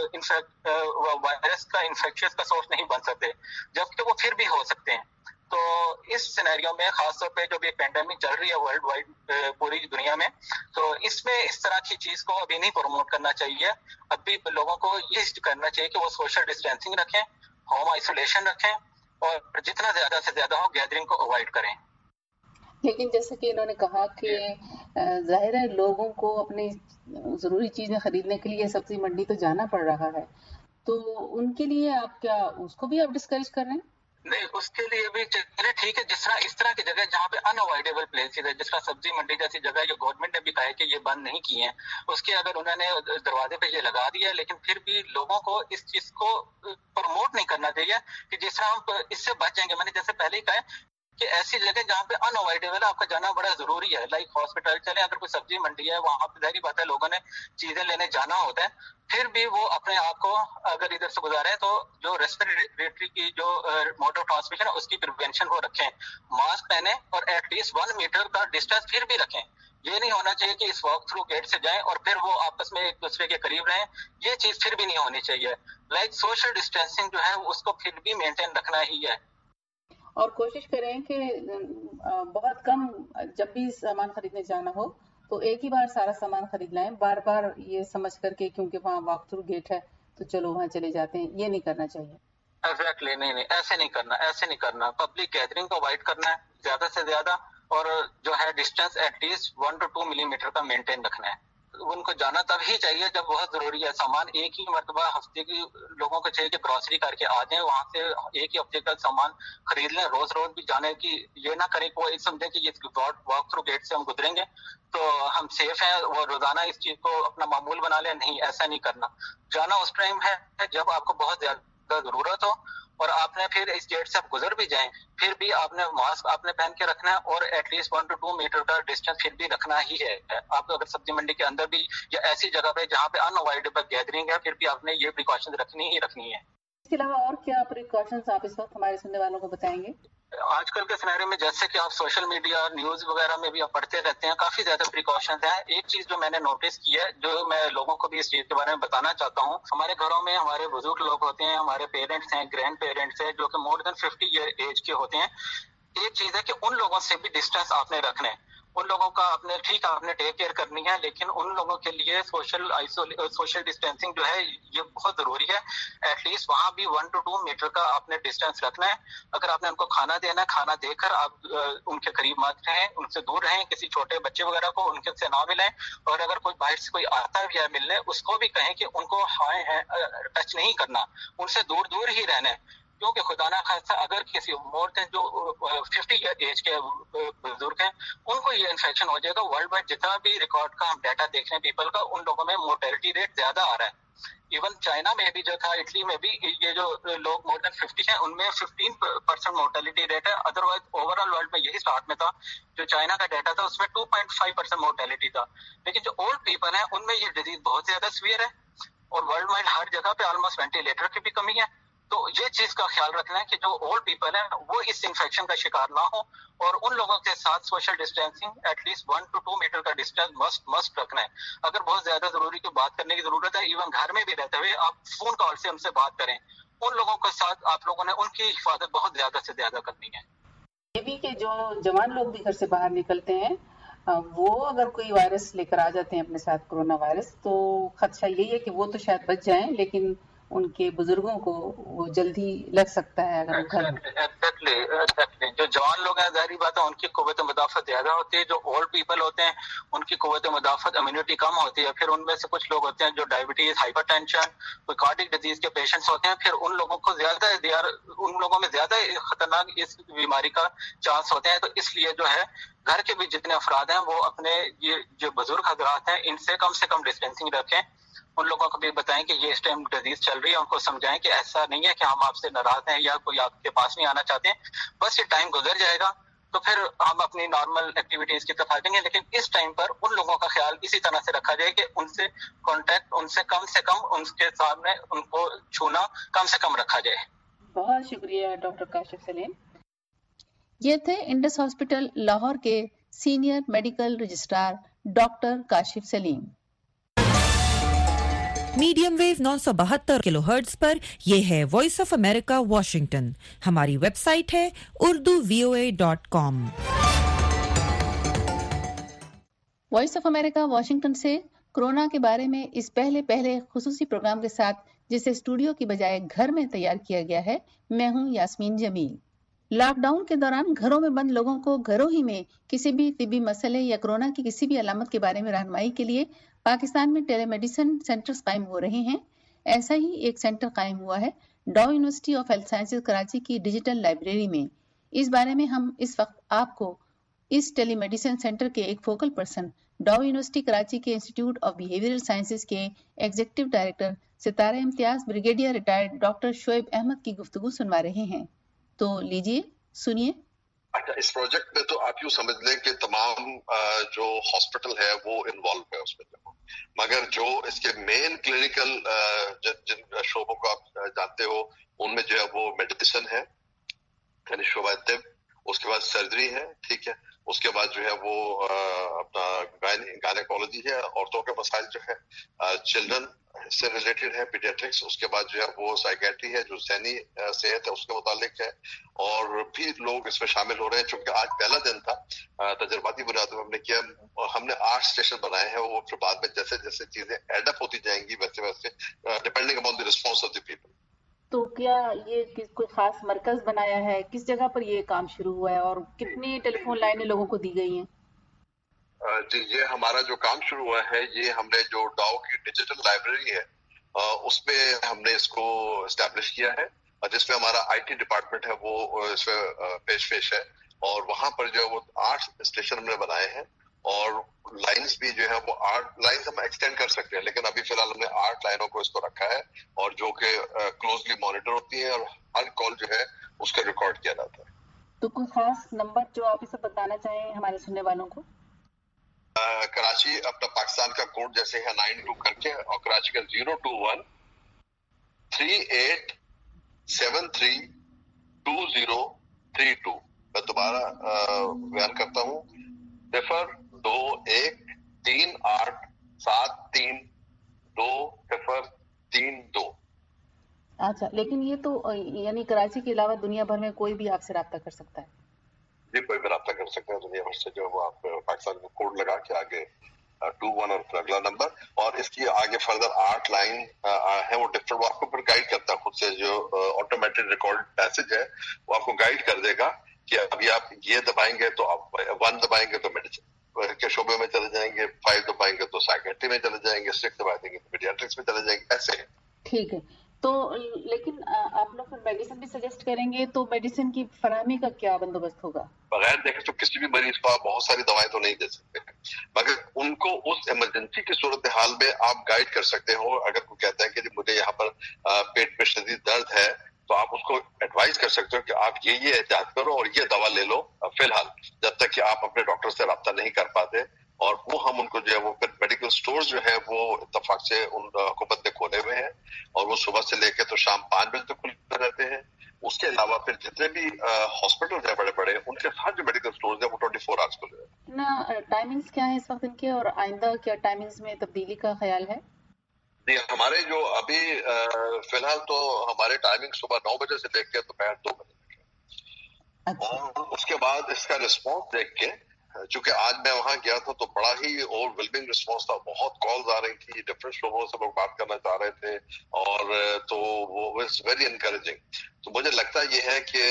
وہ وائرس کا انفیکشس کا سورس نہیں بن سکتے، جبکہ وہ پھر بھی ہو سکتے ہیں. تو اس سینیریو میں خاص طور پہ جو بھی پینڈیمک چل رہی ہے ورلڈ وائڈ پوری دنیا میں، تو اس میں اس طرح کی چیز کو ابھی نہیں پروموٹ کرنا چاہیے. ابھی لوگوں کو یہ کرنا چاہیے کہ وہ سوشل ڈسٹینسنگ رکھیں، ہوم آئسولیشن رکھیں، اور جتنا زیادہ سے زیادہ ہو گیدرنگ کو اوائڈ کریں. لیکن جیسا کہ انہوں نے کہا کہ ظاہر ہے لوگوں کو اپنی ضروری چیزیں خریدنے کے لیے سبزی منڈی تو جانا پڑ رہا ہے، تو ان کے لیے آپ کیا اس کو بھی آپ ڈسکریج کر رہے ہیں؟ نہیں، اس کے لیے بھی چلے ٹھیک ہے. جس طرح اس طرح کی جگہ جہاں پہ ان اوائڈیبل پلیسز ہے، جس طرح سبزی منڈی جیسی جگہ جو گورنمنٹ نے بھی کہا ہے کہ یہ بند نہیں کی ہیں، اس کے اگر انہوں نے دروازے پہ یہ لگا دیا ہے، لیکن پھر بھی لوگوں کو اس چیز کو پروموٹ نہیں کرنا چاہیے کہ جس طرح ہم اس سے بچ جائیں گے. میں نے جیسے پہلے ہی کہا ہے کہ ایسی جگہ جہاں پہ ان اوائڈیبل ہے آپ کا جانا بڑا ضروری ہے، لائک ہاسپٹل چلیں، اگر کوئی سبزی منڈی ہے وہاں پہ ظاہری بات ہے لوگوں نے چیزیں لینے جانا ہوتا ہے، پھر بھی وہ اپنے آپ کو اگر ادھر سے گزارے تو جو ریسپیریٹری کی جو موڈ آف ٹرانسمیشن ہے اس کی پریونشن وہ رکھیں، ماسک پہنیں اور ایٹ لیسٹ ون میٹر کا ڈسٹینس پھر بھی رکھیں. یہ نہیں ہونا چاہیے کہ اس واک تھرو گیٹ سے جائیں اور پھر وہ آپس میں ایک دوسرے کے قریب رہیں، یہ چیز پھر بھی نہیں ہونی چاہیے. لائک سوشل ڈسٹینسنگ جو ہے اس کو پھر بھی مینٹین رکھنا ہی ہے. اور کوشش کریں کہ بہت کم جب بھی سامان خریدنے جانا ہو تو ایک ہی بار سارا سامان خرید لائیں، بار بار یہ سمجھ کر کے کیونکہ وہاں واک تھرو گیٹ ہے تو چلو وہاں چلے جاتے ہیں، یہ نہیں کرنا چاہیے. ایگزیکٹلی نہیں نہیں ایسے نہیں کرنا ایسے نہیں کرنا پبلک گیدرنگ کو اوائڈ کرنا ہے زیادہ سے زیادہ، اور جو ہے distance at least one to two millimeter کا مینٹین رکھنا ہے. ان کو جانا تب ہی چاہیے جب بہت ضروری ہے. سامان ایک ہی مرتبہ ہفتے کی لوگوں کو چاہیے کہ گروسری کر کے آ جائیں، وہاں سے ایک ہی ہفتے کا سامان خرید لیں. روز روز بھی جانے کی یہ نہ کریں کہ وہ ایک سمجھیں کہ یہ واک تھرو گیٹ سے ہم گزریں گے تو ہم سیف ہیں، وہ روزانہ اس چیز کو اپنا معمول بنا لیں. نہیں، ایسا نہیں کرنا. جانا اس ٹائم ہے جب آپ کو بہت زیادہ ضرورت ہو، اور آپ نے پھر اس گیٹ سے آپ گزر بھی جائیں پھر بھی آپ نے ماسک آپ نے پہن کے رکھنا ہے، اور at least one to two meter کا ڈسٹینس پھر بھی رکھنا ہی ہے. آپ اگر سبزی منڈی کے اندر بھی یا ایسی جگہ پہ جہاں پہ ان اوائڈیبل گیدرنگ ہے پھر بھی آپ نے یہ پریکاشن رکھنی ہی رکھنی ہے. اس کے علاوہ اور کیا پریکاشنز آپ اس وقت ہمارے سننے والوں کو بتائیں گے؟ آج کل کے سینیریو میں جیسے کہ آپ سوشل میڈیا نیوز وغیرہ میں بھی آپ پڑھتے رہتے ہیں، کافی زیادہ پریکاشنز ہیں. ایک چیز جو میں نے نوٹس کی ہے، جو میں لوگوں کو بھی اس چیز کے بارے میں بتانا چاہتا ہوں، ہمارے گھروں میں ہمارے بزرگ لوگ ہوتے ہیں، ہمارے پیرنٹس ہیں، گرینڈ پیرنٹس ہیں جو کہ more than fifty year age کے ہوتے ہیں. ایک چیز ہے کہ ان لوگوں سے بھی ڈسٹینس آپ نے رکھنا ہے. ان لوگوں کا آپ نے ٹھیک آپ نے ٹیک کیئر کرنی ہے، لیکن ان لوگوں کے لیے سوشل سوشل ڈسٹینسنگ جو ہے یہ بہت ضروری ہے. ایٹ لیسٹ وہاں بھی ون ٹو ٹو میٹر کا آپ نے ڈسٹینس رکھنا ہے. اگر آپ نے ان کو کھانا دینا ہے، کھانا دے کر آپ ان کے قریب مت رہیں، ان سے دور رہیں. کسی چھوٹے بچے وغیرہ کو ان کے سے نہ ملیں، اور اگر کوئی باہر سے کوئی آتا بھی ہے ملنے اس کو بھی کہیں کہ ان کو ہائے ہیں ٹچ نہیں کرنا، ان سے دور دور ہی رہنا ہے. کیونکہ خدا نہ خاصہ اگر کسی مور دین جو ففٹی ایج کے بزرگ ہیں ان کو یہ انفیکشن ہو جائے گا، ورلڈ وائڈ جتنا بھی ریکارڈ کا ہم ڈیٹا دیکھ رہے ہیں پیپل کا، ان لوگوں میں مورٹیلٹی ریٹ زیادہ آ رہا ہے. ایون چائنا میں بھی جو تھا، اٹلی میں بھی یہ جو لوگ مور دین ففٹی ہیں ان میں ففٹین پرسینٹ مورٹیلٹی ریٹ ہے. Otherwise overall world میں یہی اسٹارٹ میں تھا، جو چائنا کا ڈیٹا تھا اس میں two point five percent mortality تھا. لیکن جو اولڈ پیپل ہیں ان میں یہ ڈیزیز بہت زیادہ سیویئر ہے، اور ورلڈ وائڈ ہر جگہ پہ آلموسٹ وینٹیلیٹر کی بھی کمی ہے. تو یہ چیز کا خیال رکھنا ہے کہ جو اولڈ پیپل ہیں وہ اس انفیکشن کا شکار نہ ہو، اور ان لوگوں کے ساتھ social distancing at least one to two meter کا ڈسٹینس مسٹ مسٹ رکھنا ہے. اگر بہت زیادہ ضروری کی بات کرنے کی ضرورت ہے، ایون گھر میں بھی رہتے ہوئے آپ فون کال سے ہم سے بات کریں. ان لوگوں کے ساتھ آپ لوگوں نے ان کی حفاظت بہت زیادہ سے زیادہ کرنی ہے. یہ بھی کہ جو جوان لوگ بھی گھر سے باہر نکلتے ہیں وہ اگر کوئی وائرس لے کر آ جاتے ہیں اپنے ساتھ کرونا وائرس، تو خدشہ یہی ہے کہ وہ تو شاید بچ جائیں لیکن ان کے بزرگوں کو وہ جلدی لگ سکتا ہے اگر وہ گھر میں. ایگزیکٹلی ایگزیکٹلی جو جوان لوگ ہیں ظاہری بات ہے ان کی قوت مدافعت زیادہ ہوتی ہے. جو اولڈ پیپل ہوتے ہیں ان کی قوت مدافعت امیونٹی کم ہوتی ہے. پھر ان میں سے کچھ لوگ ہوتے ہیں جو ڈائبٹیز، ہائپر ٹینشن، کوئی کارڈک ڈیزیز کے پیشنٹس ہوتے ہیں. پھر ان لوگوں کو زیادہ ان لوگوں میں زیادہ خطرناک اس بیماری کا چانس ہوتے ہیں. تو اس لیے جو ہے گھر کے بھی جتنے افراد ہیں وہ اپنے یہ جو بزرگ حضرات ہیں ان سے کم سے کم ڈسٹینسنگ رکھیں. ان لوگوں کو بھی بتائیں کہ یہ اس ٹائم ڈیزیز چل رہی ہے، ان کو سمجھائیں کہ ایسا نہیں ہے کہ ہم آپ سے ناراض ہیں یا کوئی آپ کے پاس نہیں آنا چاہتے ہیں، بس یہ ٹائم گزر جائے گا تو پھر ہم اپنی نارمل ایکٹیویٹیز کی طرف آ جائیں گے. لیکن اس ٹائم پر ان لوگوں کا خیال اسی طرح سے رکھا جائے کہ ان سے کانٹیکٹ ان سے کم سے کم ان کے سامنے ان کو چھونا کم سے کم رکھا جائے. بہت شکریہ ڈاکٹر کاشف سلیم. یہ تھے انڈس ہاسپٹل لاہور کے senior medical registrar doctor Kashif Saleem. Medium wave نو سو بہتر کلو ہرٹز پر یہ ہے وائس آف امریکہ واشنگٹن. ہماری ویب سائٹ ہے Urdu V O A dot com. Voice of America Washington سے کورونا کے بارے میں اس پہلے پہلے خصوصی پروگرام کے ساتھ جسے اسٹوڈیو کی بجائے گھر میں تیار کیا گیا ہے، میں ہوں یاسمین جمیل. لاک ڈاؤن کے دوران گھروں میں بند لوگوں کو گھروں ہی میں کسی بھی طبی مسئلے یا کورونا کی کسی بھی علامت کے بارے میں رہنمائی کے لیے پاکستان میں ٹیلی میڈیسن سینٹرز قائم ہو رہے ہیں. ایسا ہی ایک سینٹر قائم ہوا ہے Dow university of health sciences Karachi کی ڈیجیٹل لائبریری میں. اس بارے میں ہم اس وقت آپ کو اس ٹیلی میڈیسن سینٹر کے ایک focal person Dow university Karachi کے انسٹیٹیوٹ آف بیہیویئرل سائنسز کے executive director Sitara Imtiaz brigadier retired doctor Shoaib Ahmed کی گفتگو سنوا رہے ہیں. تو لیجیے سنیے. اچھا، اس پروجیکٹ میں تو آپ یوں سمجھ لیں کہ تمام جو ہاسپٹل ہے وہ انوالو ہے اس میں، مگر جو اس کے مین کلینکل جن شعبوں کو آپ جانتے ہو ان میں جو ہے وہ میڈیسن ہے، یعنی شعبہ طب، اس کے بعد سرجری ہے، ٹھیک ہے، اس کے بعد جو ہے وہ اپنا گائنیکولوجی ہے، عورتوں کے مسائل جو ہے، چلڈرن سے ریلیٹڈ ہے، پیڈیاٹرکس، اس کے بعد جو ہے وہ سائیکیٹری ہے جو ذہنی صحت ہے اس کے متعلق ہے، اور بھی لوگ اس میں شامل ہو رہے ہیں. چونکہ آج پہلا دن تھا، تجرباتی بنیادوں پر ہم نے کیا، اور ہم نے آٹھ اسٹیشن بنائے ہیں. وہ پھر بعد میں جیسے جیسے چیزیں ایڈ اپ ہوتی جائیں گی ویسے ویسے depending upon the response of the people. تو کیا یہ کوئی خاص مرکز بنایا ہے؟ کس جگہ پر یہ کام شروع ہوا ہے اور کتنی ٹیلی فون لائنیں لوگوں کو دی گئی ہیں؟ جی، یہ ہمارا جو کام شروع ہوا ہے، یہ ہم نے جو ڈاؤ کی ڈیجیٹل لائبریری ہے اس میں ہم نے اس کو اسٹیبلش کیا ہے، جس میں ہمارا آئی ٹی ڈپارٹمنٹ ہے وہ اس میں پیش پیش ہے. اور وہاں پر جو ہے وہ آٹھ اسٹیشن ہم نے بنائے ہیں، اور لائنز بھی جو ہے وہ آٹھ لائنز ہم ایکسٹینڈ کر سکتے ہیں، لیکن ابھی فی الحال ہم نے آٹھ لائنوں کو اس کو رکھا ہے، اور جو کہ کلوزلی مانیٹر ہوتی ہے، اور ہر کال جو ہے اس کا ریکارڈ کیا جاتا ہے. تو کوئی خاص نمبر جو آپ اسے بتانا چاہیں ہمارے سننے والوں کو؟ کراچی اپنا پاکستان کا کوڈ جیسے ہے نائن ٹو کر کے، اور کراچی کا zero two one three eight seven three two zero three two. میں دوبارہ بیان کرتا ہوں، صفر دو ایک تین آٹھ سات تین دو صفر تین دو. اچھا، لیکن یہ تو یعنی کراچی کے علاوہ دنیا بھر میں کوئی بھی آپ سے رابطہ کر سکتا ہے؟ جی، کوئی بھی رابطہ کر سکتے ہیں دنیا بھر سے، جو وہ آپ پاکستان کو کوڈ لگا کے آگے ٹو ون اور پھر اگلا نمبر، اور اس کی آگے فردر آٹھ لائن ہے وہ ڈفرنٹ، وہ آپ کو پھر گائیڈ کرتا ہے خود سے. جو آٹومیٹڈ ریکارڈ میسج ہے وہ آپ کو گائیڈ کر دے گا کہ ابھی آپ یہ دبائیں گے تو آپ ون دبائیں گے تو میڈیسن کے شعبے میں چلے جائیں گے، فائیو دبائیں گے تو سائیکیٹری میں چلے جائیں گے، سکس دبائیں گے تو پیڈیاٹرکس میں چلے جائیں گے، ایسے. ٹھیک ہے. تو لیکن آپ لوگ میڈیسن بھی سجیسٹ کریں گے تو میڈیسن کی فراہمی کا کیا بندوبست ہوگا؟ بغیر دیکھے تو کسی بھی مریض کو آپ بہت ساری دوائیں تو نہیں دے سکتے، مگر ان کو اس ایمرجنسی کی صورتحال میں آپ گائیڈ کر سکتے ہو. اگر کوئی کہتا ہے کہ مجھے یہاں پر پیٹ میں شدید درد ہے تو آپ اس کو ایڈوائز کر سکتے ہو کہ آپ یہ یہ احتیاط کرو اور یہ دوا لے لو فی الحال، جب تک کہ آپ اپنے ڈاکٹر سے رابطہ نہیں کر پاتے. اور وہ ہم ان کو جو ہے وہ پھر میڈیکل سٹورز جو ہے وہ اتفاق سے ان حکومت نے کھولے ہوئے ہیں، اور وہ صبح سے لے کے تو شام پانچ بجے تک کھلے رہتے اس کے علاوہ پھر جتنے بھی ہاسپٹل ہیں بڑے بڑے ان کے ساتھ جو میڈیکل اسٹورز ہیں وہ ٹوئنٹی فور آورس کھلے ہیں. نا ٹائمنگز کیا ہے اس وقت ان کے اور آئندہ کیا ٹائمنگز میں تبدیلی کا خیال ہے؟ جی ہمارے جو ابھی فی الحال تو ہمارے ٹائمنگ صبح نو بجے سے لے کے دوپہر دو بجے تک ہے. اور اس کے بعد اس کا رسپانس دیکھ کے چونکہ آج میں وہاں گیا تھا تو بڑا ہی اوور ویلمنگ رسپانس تھا. بہت کالز آ رہی تھی, ڈفرینٹ شعبوں سے لوگ بات کرنا چاہ رہے تھے اور تو وہ اٹس ویری انکریجنگ. تو مجھے لگتا یہ ہے کہ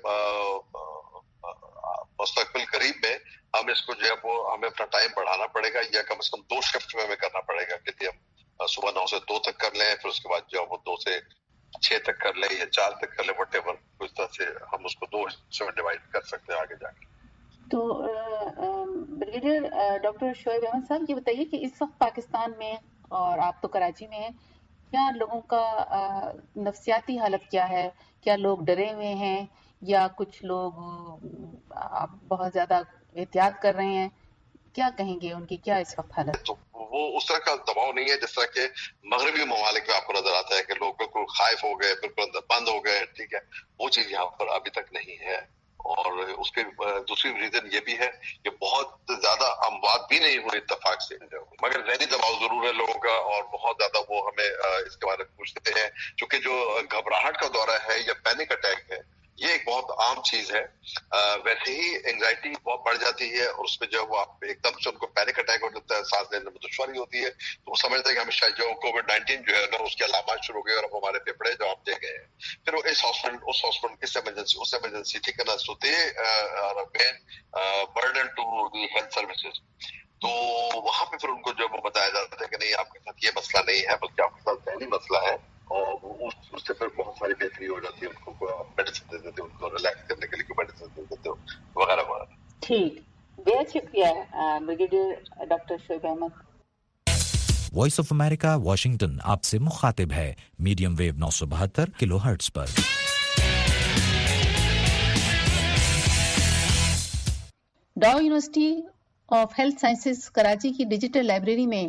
مستقبل قریب میں ہم اس کو جو ہے وہ ہمیں اپنا ٹائم بڑھانا پڑے گا یا کم از کم دو شفٹ میں ہمیں کرنا پڑے گا کہ ہم صبح نو سے دو تک کر لیں, پھر اس کے بعد جو وہ دو سے چھ تک کر لیں یا چار تک کر لیں, وٹ ایور اس طرح سے ہم اس کو دو حصوں میں ڈیوائڈ کر سکتے ہیں آگے جا کے. تو بریگیڈیئر ڈاکٹر شعیب احمد صاحب یہ بتائیے کہ اس وقت پاکستان میں اور آپ تو کراچی میں ہیں, کیا لوگوں کا نفسیاتی حالت کیا ہے؟ کیا لوگ ڈرے ہوئے ہیں یا کچھ لوگ بہت زیادہ احتیاط کر رہے ہیں؟ کیا کہیں گے ان کی کیا اس وقت حالت؟ تو وہ اس طرح کا دباؤ نہیں ہے جس طرح کہ مغربی ممالک میں آپ کو نظر آتا ہے کہ لوگ بالکل خائف ہو گئے, بالکل بند ہو گئے. ٹھیک ہے, وہ چیز یہاں پر ابھی تک نہیں ہے. اور اس کے دوسری ریزن یہ بھی ہے کہ بہت زیادہ اموات بھی نہیں ہوئے اتفاق سے, مگر ذہنی دباؤ ضرور ہے لوگوں کا اور بہت زیادہ وہ ہمیں اس کے بارے میں پوچھتے ہیں. چونکہ جو گھبراہٹ کا دورہ ہے یا پینک اٹیک ہے یہ ایک بہت عام چیز ہے. ویسے ہی اینگزائٹی بہت بڑھ جاتی ہے اور اس میں جو وہ آپ ایک دم سے ان کو پینک اٹیک ہو جاتا ہے, سانس لینے میں دشواری ہوتی ہے, تو وہ سمجھتے ہیں کہ ہمیں شاید جو کووڈ نائنٹین جو ہے نا اس کے علامات شروع ہو گئے اور اب ہمارے پھیپھڑے جو آپ دے گئے ہیں. پھر وہ اس ہاسپٹل اس ہاسپٹل اس ایمرجنسی اس ایمرجنسی ٹھیک ہے نا, so they are main burden to the health services. تو وہاں پہ پھر ان کو جو وہ بتایا جاتا ہے کہ نہیں آپ کے ساتھ یہ مسئلہ نہیں ہے بلکہ آپ کے ساتھ ذہنی مسئلہ ہے, اور اس سے پھر بہت ساری بہتری ہو جاتی ہے. ان کو میڈیسن دے دیتے, ان کو ریلیکس کرنے کے لیے میڈیسن دے دیتے وغیرہ وغیرہ. ٹھیک, بہت شکریہ brigadier doctor Shoaib Ahmed. Voice of America Washington آپ سے مخاطب ہے میڈیم ویو نو سو بہتر کلو ہرٹز پر. Dow university of health sciences Karachi کی ڈیجیٹل لائبریری میں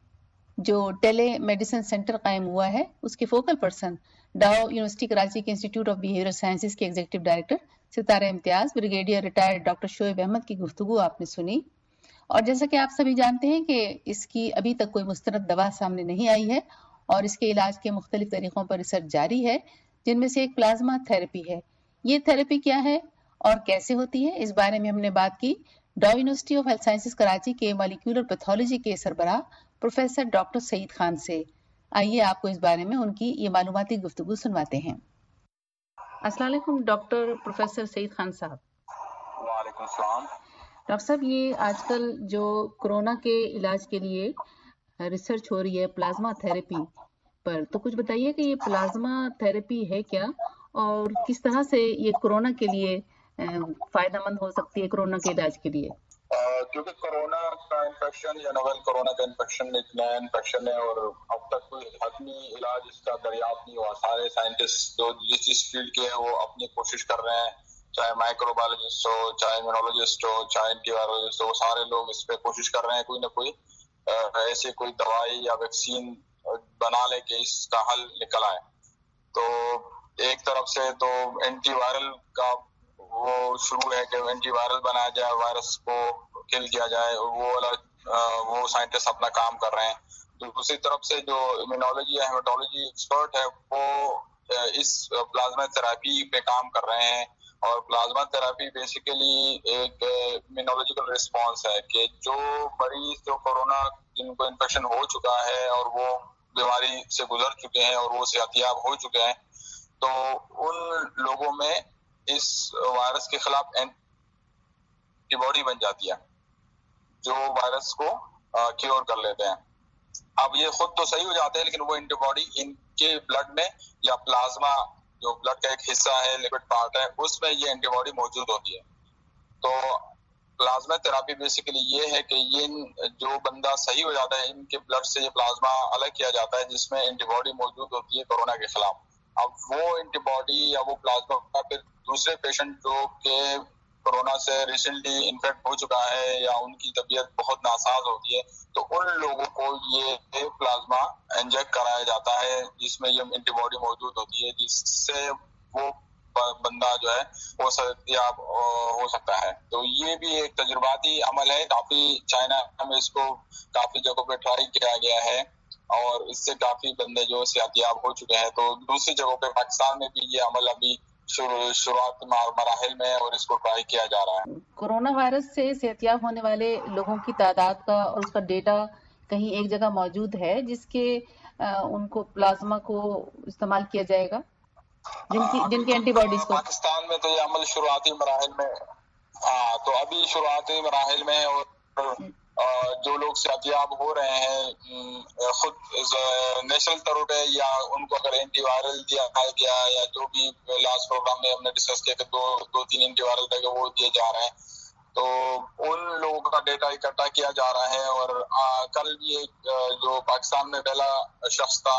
جو ٹیلی میڈیسن سینٹر قائم ہوا ہے اس کے focal person Dow university Karachi کے انسٹیٹیوٹ آف بیہیویئرل سائنسز کے executive director Sitara Imtiaz brigadier retired doctor Shoaib Ahmed کی گفتگو آپ نے سنی. اور جیسا کہ آپ سبھی جانتے ہیں کہ اس کی ابھی تک کوئی مستند دوا سامنے نہیں آئی ہے اور اس کے علاج کے مختلف طریقوں پر ریسرچ جاری ہے, جن میں سے ایک پلازما تھراپی ہے. یہ تھراپی کیا ہے اور کیسے ہوتی ہے, اس بارے میں ہم نے بات کی Dow university of health sciences Karachi کے مالیکولر پیتھولوجی کے سربراہ پروفیسر ڈاکٹر سعید خان سے. آئیے آپ کو اس بارے میں ان کی یہ معلوماتی گفتگو سنواتے ہیں. السلام علیکم ڈاکٹر پروفیسر سعید خان صاحب. وعلیکم السلام. ڈاکٹر صاحب, یہ آج کل جو کورونا کے علاج کے لیے ریسرچ ہو رہی ہے پلازما تھراپی پر, تو کچھ بتائیے کہ یہ پلازما تھراپی ہے کیا اور کس طرح سے یہ کورونا کے لیے فائدہ مند ہو سکتی ہے, کورونا کے علاج کے لیے؟ کیونکہ کورونا کا انفیکشن یا نویل کورونا کا انفیکشن ایک نیا انفیکشن ہے اور اب تک کوئی حتمی علاج اس کا دریافت نہیں ہوا. سارے سائنٹسٹ جو جس جس فیلڈ کے ہیں وہ اپنی کوشش کر رہے ہیں, چاہے مائکرو بایولوجسٹ ہو, چاہے امیونولوجسٹ ہو, چاہے اینٹی وائرولوجسٹ ہو, وہ سارے لوگ اس پہ کوشش کر رہے ہیں کوئی نہ کوئی ایسے کوئی دوائی یا ویکسین بنا لے کہ اس کا حل نکل آئے. تو ایک طرف سے تو اینٹی وائرل کا وہ شروع ہے کہ اینٹی وائرل بنایا جائے, وائرس کو کل کیا جائے, وہ والا وہ سائنٹسٹ اپنا کام کر رہے ہیں. دوسری طرف سے جو امیونولوجی یا ہیماٹولوجی ایکسپرٹ ہے وہ اس پلازما تھراپی پہ کام کر رہے ہیں. اور پلازما تھراپی بیسیکلی ایک امیونولوجیکل رسپانس ہے کہ جو مریض جو کورونا جن کو انفیکشن ہو چکا ہے اور وہ بیماری سے گزر چکے ہیں اور وہ صحت یاب ہو چکے ہیں, تو ان لوگوں میں اس وائرس کے خلاف اینٹی باڈی بن جاتی ہے جو وائرس کو کیور کر لیتے ہیں. اب یہ خود تو صحیح ہو جاتے ہیں لیکن وہ اینٹی باڈی ان کے بلڈ میں یا پلازما جو بلڈ کا ایک حصہ ہے, لپڈ پارٹ ہے, اس میں یہ اینٹی باڈی موجود ہوتی ہے. تو پلازما تھراپی بیسیکلی یہ ہے کہ یہ جو بندہ صحیح ہو جاتا ہے ان کے بلڈ سے یہ پلازما الگ کیا جاتا ہے جس میں اینٹی باڈی موجود ہوتی ہے کورونا کے خلاف. اب وہ اینٹی باڈی یا وہ پلازما پھر دوسرے پیشنٹ جو کہ کورونا سے ریسنٹلی انفیکٹ ہو چکا ہے یا ان کی طبیعت بہت ناساز ہوتی ہے, تو ان لوگوں کو یہ پلازما انجیکٹ کرایا جاتا ہے جس میں یہ اینٹی باڈی موجود ہوتی ہے, جس سے وہ بندہ جو ہے وہ صحتیاب ہو سکتا ہے. تو یہ بھی ایک تجرباتی عمل ہے. کافی چائنا میں اس کو کافی جگہوں پہ ٹرائی کیا گیا ہے اور اس سے کافی بندے جو صحتیاب ہو چکے ہیں. تو دوسری جگہوں پہ پاکستان میں بھی یہ عمل ابھی شروعات مراحل میں اور اس کو ٹرائی کیا جا رہا ہے. کورونا وائرس سے صحتیاب ہونے والے لوگوں کی تعداد کا اور اس کا ڈیٹا کہیں ایک جگہ موجود ہے جس کے ان کو پلازما کو استعمال کیا جائے گا جن کی جن کی اینٹی باڈیز کو؟ پاکستان میں تو یہ عمل شروعاتی مراحل میں ہاں تو ابھی شروعاتی مراحل میں اور جو لوگ صحتیاب ہو رہے ہیں خود نیشنل طور پہ یا ان کو اگر اینٹی وائرل دیا گیا یا جو بھی لاسٹ پروگرام میں ہم نے ڈسکس کیا کہ دو دو تین اینٹی وائرل تھے وہ دیے جا رہے ہیں تو ان لوگوں کا ڈیٹا اکٹھا کیا جا رہا ہے. اور کل بھی ایک جو پاکستان میں پہلا شخص تھا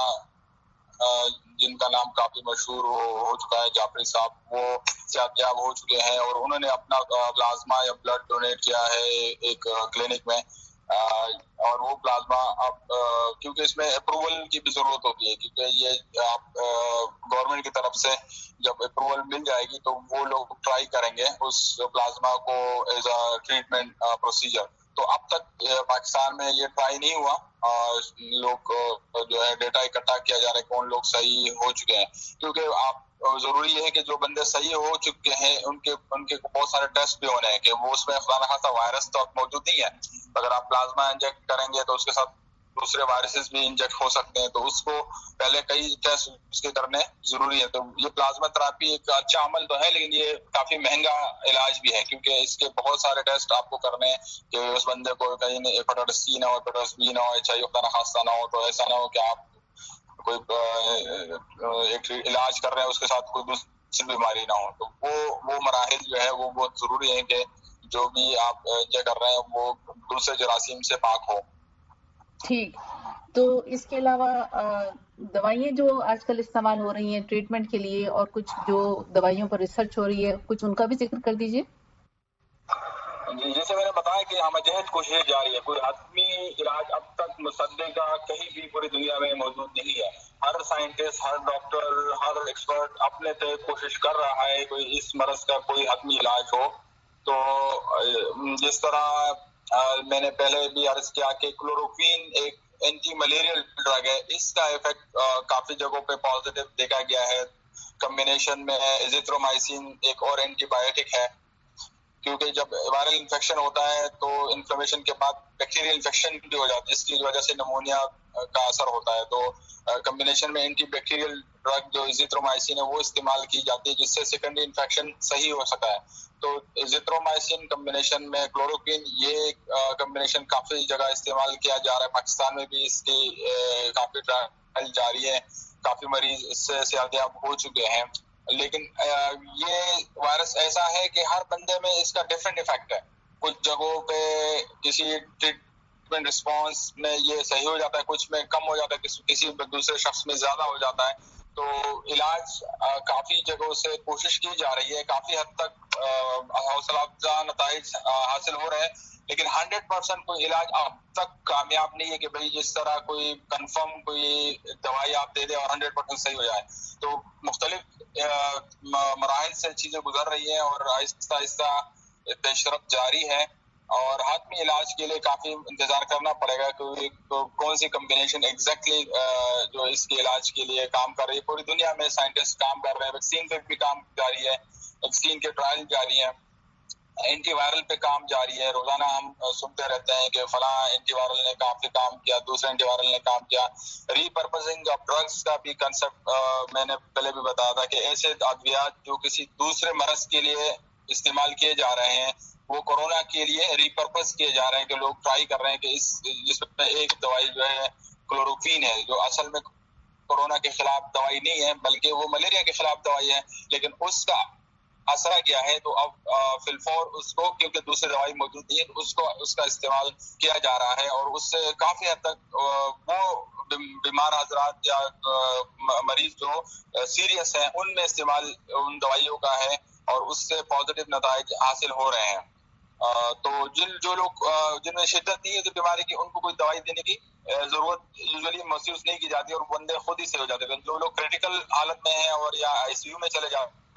جن کا نام کافی مشہور ہو چکا ہے جعفری صاحب وہ صحتیاب ہو چکے ہیں اور انہوں نے اپنا پلازما یا بلڈ ڈونیٹ کیا ہے ایک کلینک میں اور وہ پلازما اب کیونکہ اس میں اپروول کی بھی ضرورت ہوتی ہے کیونکہ یہ آپ گورنمنٹ کی طرف سے جب اپروول مل جائے گی تو وہ لوگ ٹرائی کریں گے اس پلازما کو ایز اے ٹریٹمنٹ پروسیجر. تو اب تک پاکستان میں یہ ٹرائی نہیں ہوا. لوگ جو ہے ڈیٹا اکٹھا کیا جا رہا ہے کون لوگ صحیح ہو چکے ہیں کیونکہ آپ ضروری ہے کہ جو بندے صحیح ہو چکے ہیں ان کے ان کے بہت سارے ٹیسٹ بھی ہونے ہیں کہ وہ اس میں خدا نخواستہ وائرس تو موجود نہیں ہے. اگر آپ پلازما انجیکٹ کریں گے تو اس کے ساتھ دوسرے وائرسز بھی انجیکٹ ہو سکتے ہیں تو اس کو پہلے کئی ٹیسٹ اس کے کرنے ضروری ہے. تو یہ پلازما تھراپی ایک اچھا عمل تو ہے لیکن یہ کافی مہنگا علاج بھی ہے کیونکہ اس کے بہت سارے ٹیسٹ آپ کو کرنے ہیں کہ اس بندے کو کہیں ہیپاٹائٹس سی نہ ہو ہیپاٹائٹس بی نہ ہو ایچ آئی وی خدا نخواستہ نہ ہو تو ایسا نہ ہو کہ آپ کوئی ایک علاج کر رہے ہیں اس کے ساتھ کوئی دوسری بیماری نہ ہو. تو وہ وہ مراحل جو ہے وہ بہت ضروری ہے کہ جو بھی آپ یہ کر رہے ہیں وہ دوسرے جراثیم سے پاک ہو. ٹھیک. تو اس کے علاوہ دوائیاں جو آج کل استعمال ہو رہی ہیں ٹریٹمنٹ کے لیے اور کچھ جو دوائیوں پر ریسرچ ہو رہی ہے کچھ ان کا بھی ذکر کر دیجیے. جیسے میں نے بتایا کہ ہم جہد کوشش جاری ہے. کوئی حتمی علاج اب تک مصدقہ کہیں بھی پوری دنیا میں موجود نہیں ہے. ہر سائنٹسٹ ہر ڈاکٹر ہر ایکسپرٹ اپنے سے کوشش کر رہا ہے کوئی اس مرض کا کوئی حتمی علاج ہو. تو جس طرح میں نے پہلے بھی عرض کیا کہ کلوروکوین ایک اینٹی ملیریل ڈرگ ہے. اس کا ایفیکٹ کافی جگہوں پہ پازیٹیو دیکھا گیا ہے. کمبینیشن میں ایزیترومائسین ایک اور اینٹی بایوٹک ہے کیونکہ جب وائرل انفیکشن ہوتا ہے تو انفلیمیشن کے بعد بیکٹیریل انفیکشن بھی ہو جاتی ہے جس کی وجہ سے نمونیا کا اثر ہوتا ہے. تو کمبینیشن میں اینٹی بیکٹیریل ڈرگ جو ایزیترومائسین ہے وہ استعمال کی جاتی ہے جس سے سیکنڈری انفیکشن صحیح ہو سکتا ہے. تو ایزیترومائسین کمبینیشن میں کلوروکوین یہ کمبینیشن کافی جگہ استعمال کیا جا رہا ہے. پاکستان میں بھی اس کی کافی ٹرائل جاری ہے. کافی مریض اس سے صحتیاب ہو چکے ہیں. لیکن یہ وائرس ایسا ہے کہ ہر بندے میں اس کا ڈفرینٹ افیکٹ ہے. کچھ جگہوں پہ کسی ٹریٹمنٹ رسپانس میں یہ صحیح ہو جاتا ہے کچھ میں کم ہو جاتا ہے کسی دوسرے شخص میں زیادہ ہو جاتا ہے. تو علاج کافی جگہوں سے کوشش کی جا رہی ہے. کافی حد تک حوصلہ افزا نتائج حاصل ہو رہے ہیں لیکن ہنڈریڈ پرسینٹ کوئی علاج اب تک کامیاب نہیں ہے کہ بھائی جس طرح کوئی کنفرم کوئی دوائی آپ دے دیں اور ہنڈریڈ پرسینٹ صحیح ہو جائے. تو مختلف مراحل سے چیزیں گزر رہی ہیں اور آہستہ آہستہ پیشرفت جاری ہے اور حتمی علاج کے لیے کافی انتظار کرنا پڑے گا کہ کون سی کمبینیشن ایگزیکٹلی جو اس کے علاج کے لیے کام کر رہی ہے. پوری دنیا میں سائنٹسٹ کام کر رہے ہیں. ویکسین پہ بھی کام جاری ہے. ویکسین کے ٹرائل جاری ہیں. اینٹی وائرل پہ کام جاری ہے. روزانہ ہم سنتے رہتے ہیں کہ فلاں اینٹی وائرل نے کافی کام کیا دوسرے اینٹی وائرل نے کام کیا. ری پرپزنگ آف ڈرگس کا بھی کنسپٹ میں نے پہلے بھی بتایا تھا کہ ایسے ادویات جو کسی دوسرے مرض کے لیے استعمال کیے جا رہے ہیں وہ کورونا کے لیے ری پرپز کیے جا رہے ہیں کہ لوگ ٹرائی کر رہے ہیں کہ اس جس میں ایک دوائی جو ہے کلوروکوین ہے جو اصل میں کورونا کے خلاف دوائی نہیں ہے بلکہ وہ ملیریا کے خلاف دوائی ہے لیکن اس کا اثر کیا ہے تو اب فی الفور اس کو کیونکہ دوسری دوائی موجود نہیں ہے تو اس کو اس کا استعمال کیا جا رہا ہے اور اس سے کافی حد تک وہ بیمار حضرات یا مریض جو سیریس ہیں ان میں استعمال ان دوائیوں کا ہے اور اس سے پازیٹیو نتائج حاصل ہو رہے ہیں. تو جن جو لوگ جن میں شدت نہیں ہے تو بیماری کی ان کو کوئی دوائی دینے کی ضرورت یوزلی محسوس نہیں کی جاتی اور بندے خود ہی سے ہو جاتے ہیں. جو لوگ کریٹیکل حالت میں ہیں اور یا آئی سی یو میں چلے جاتے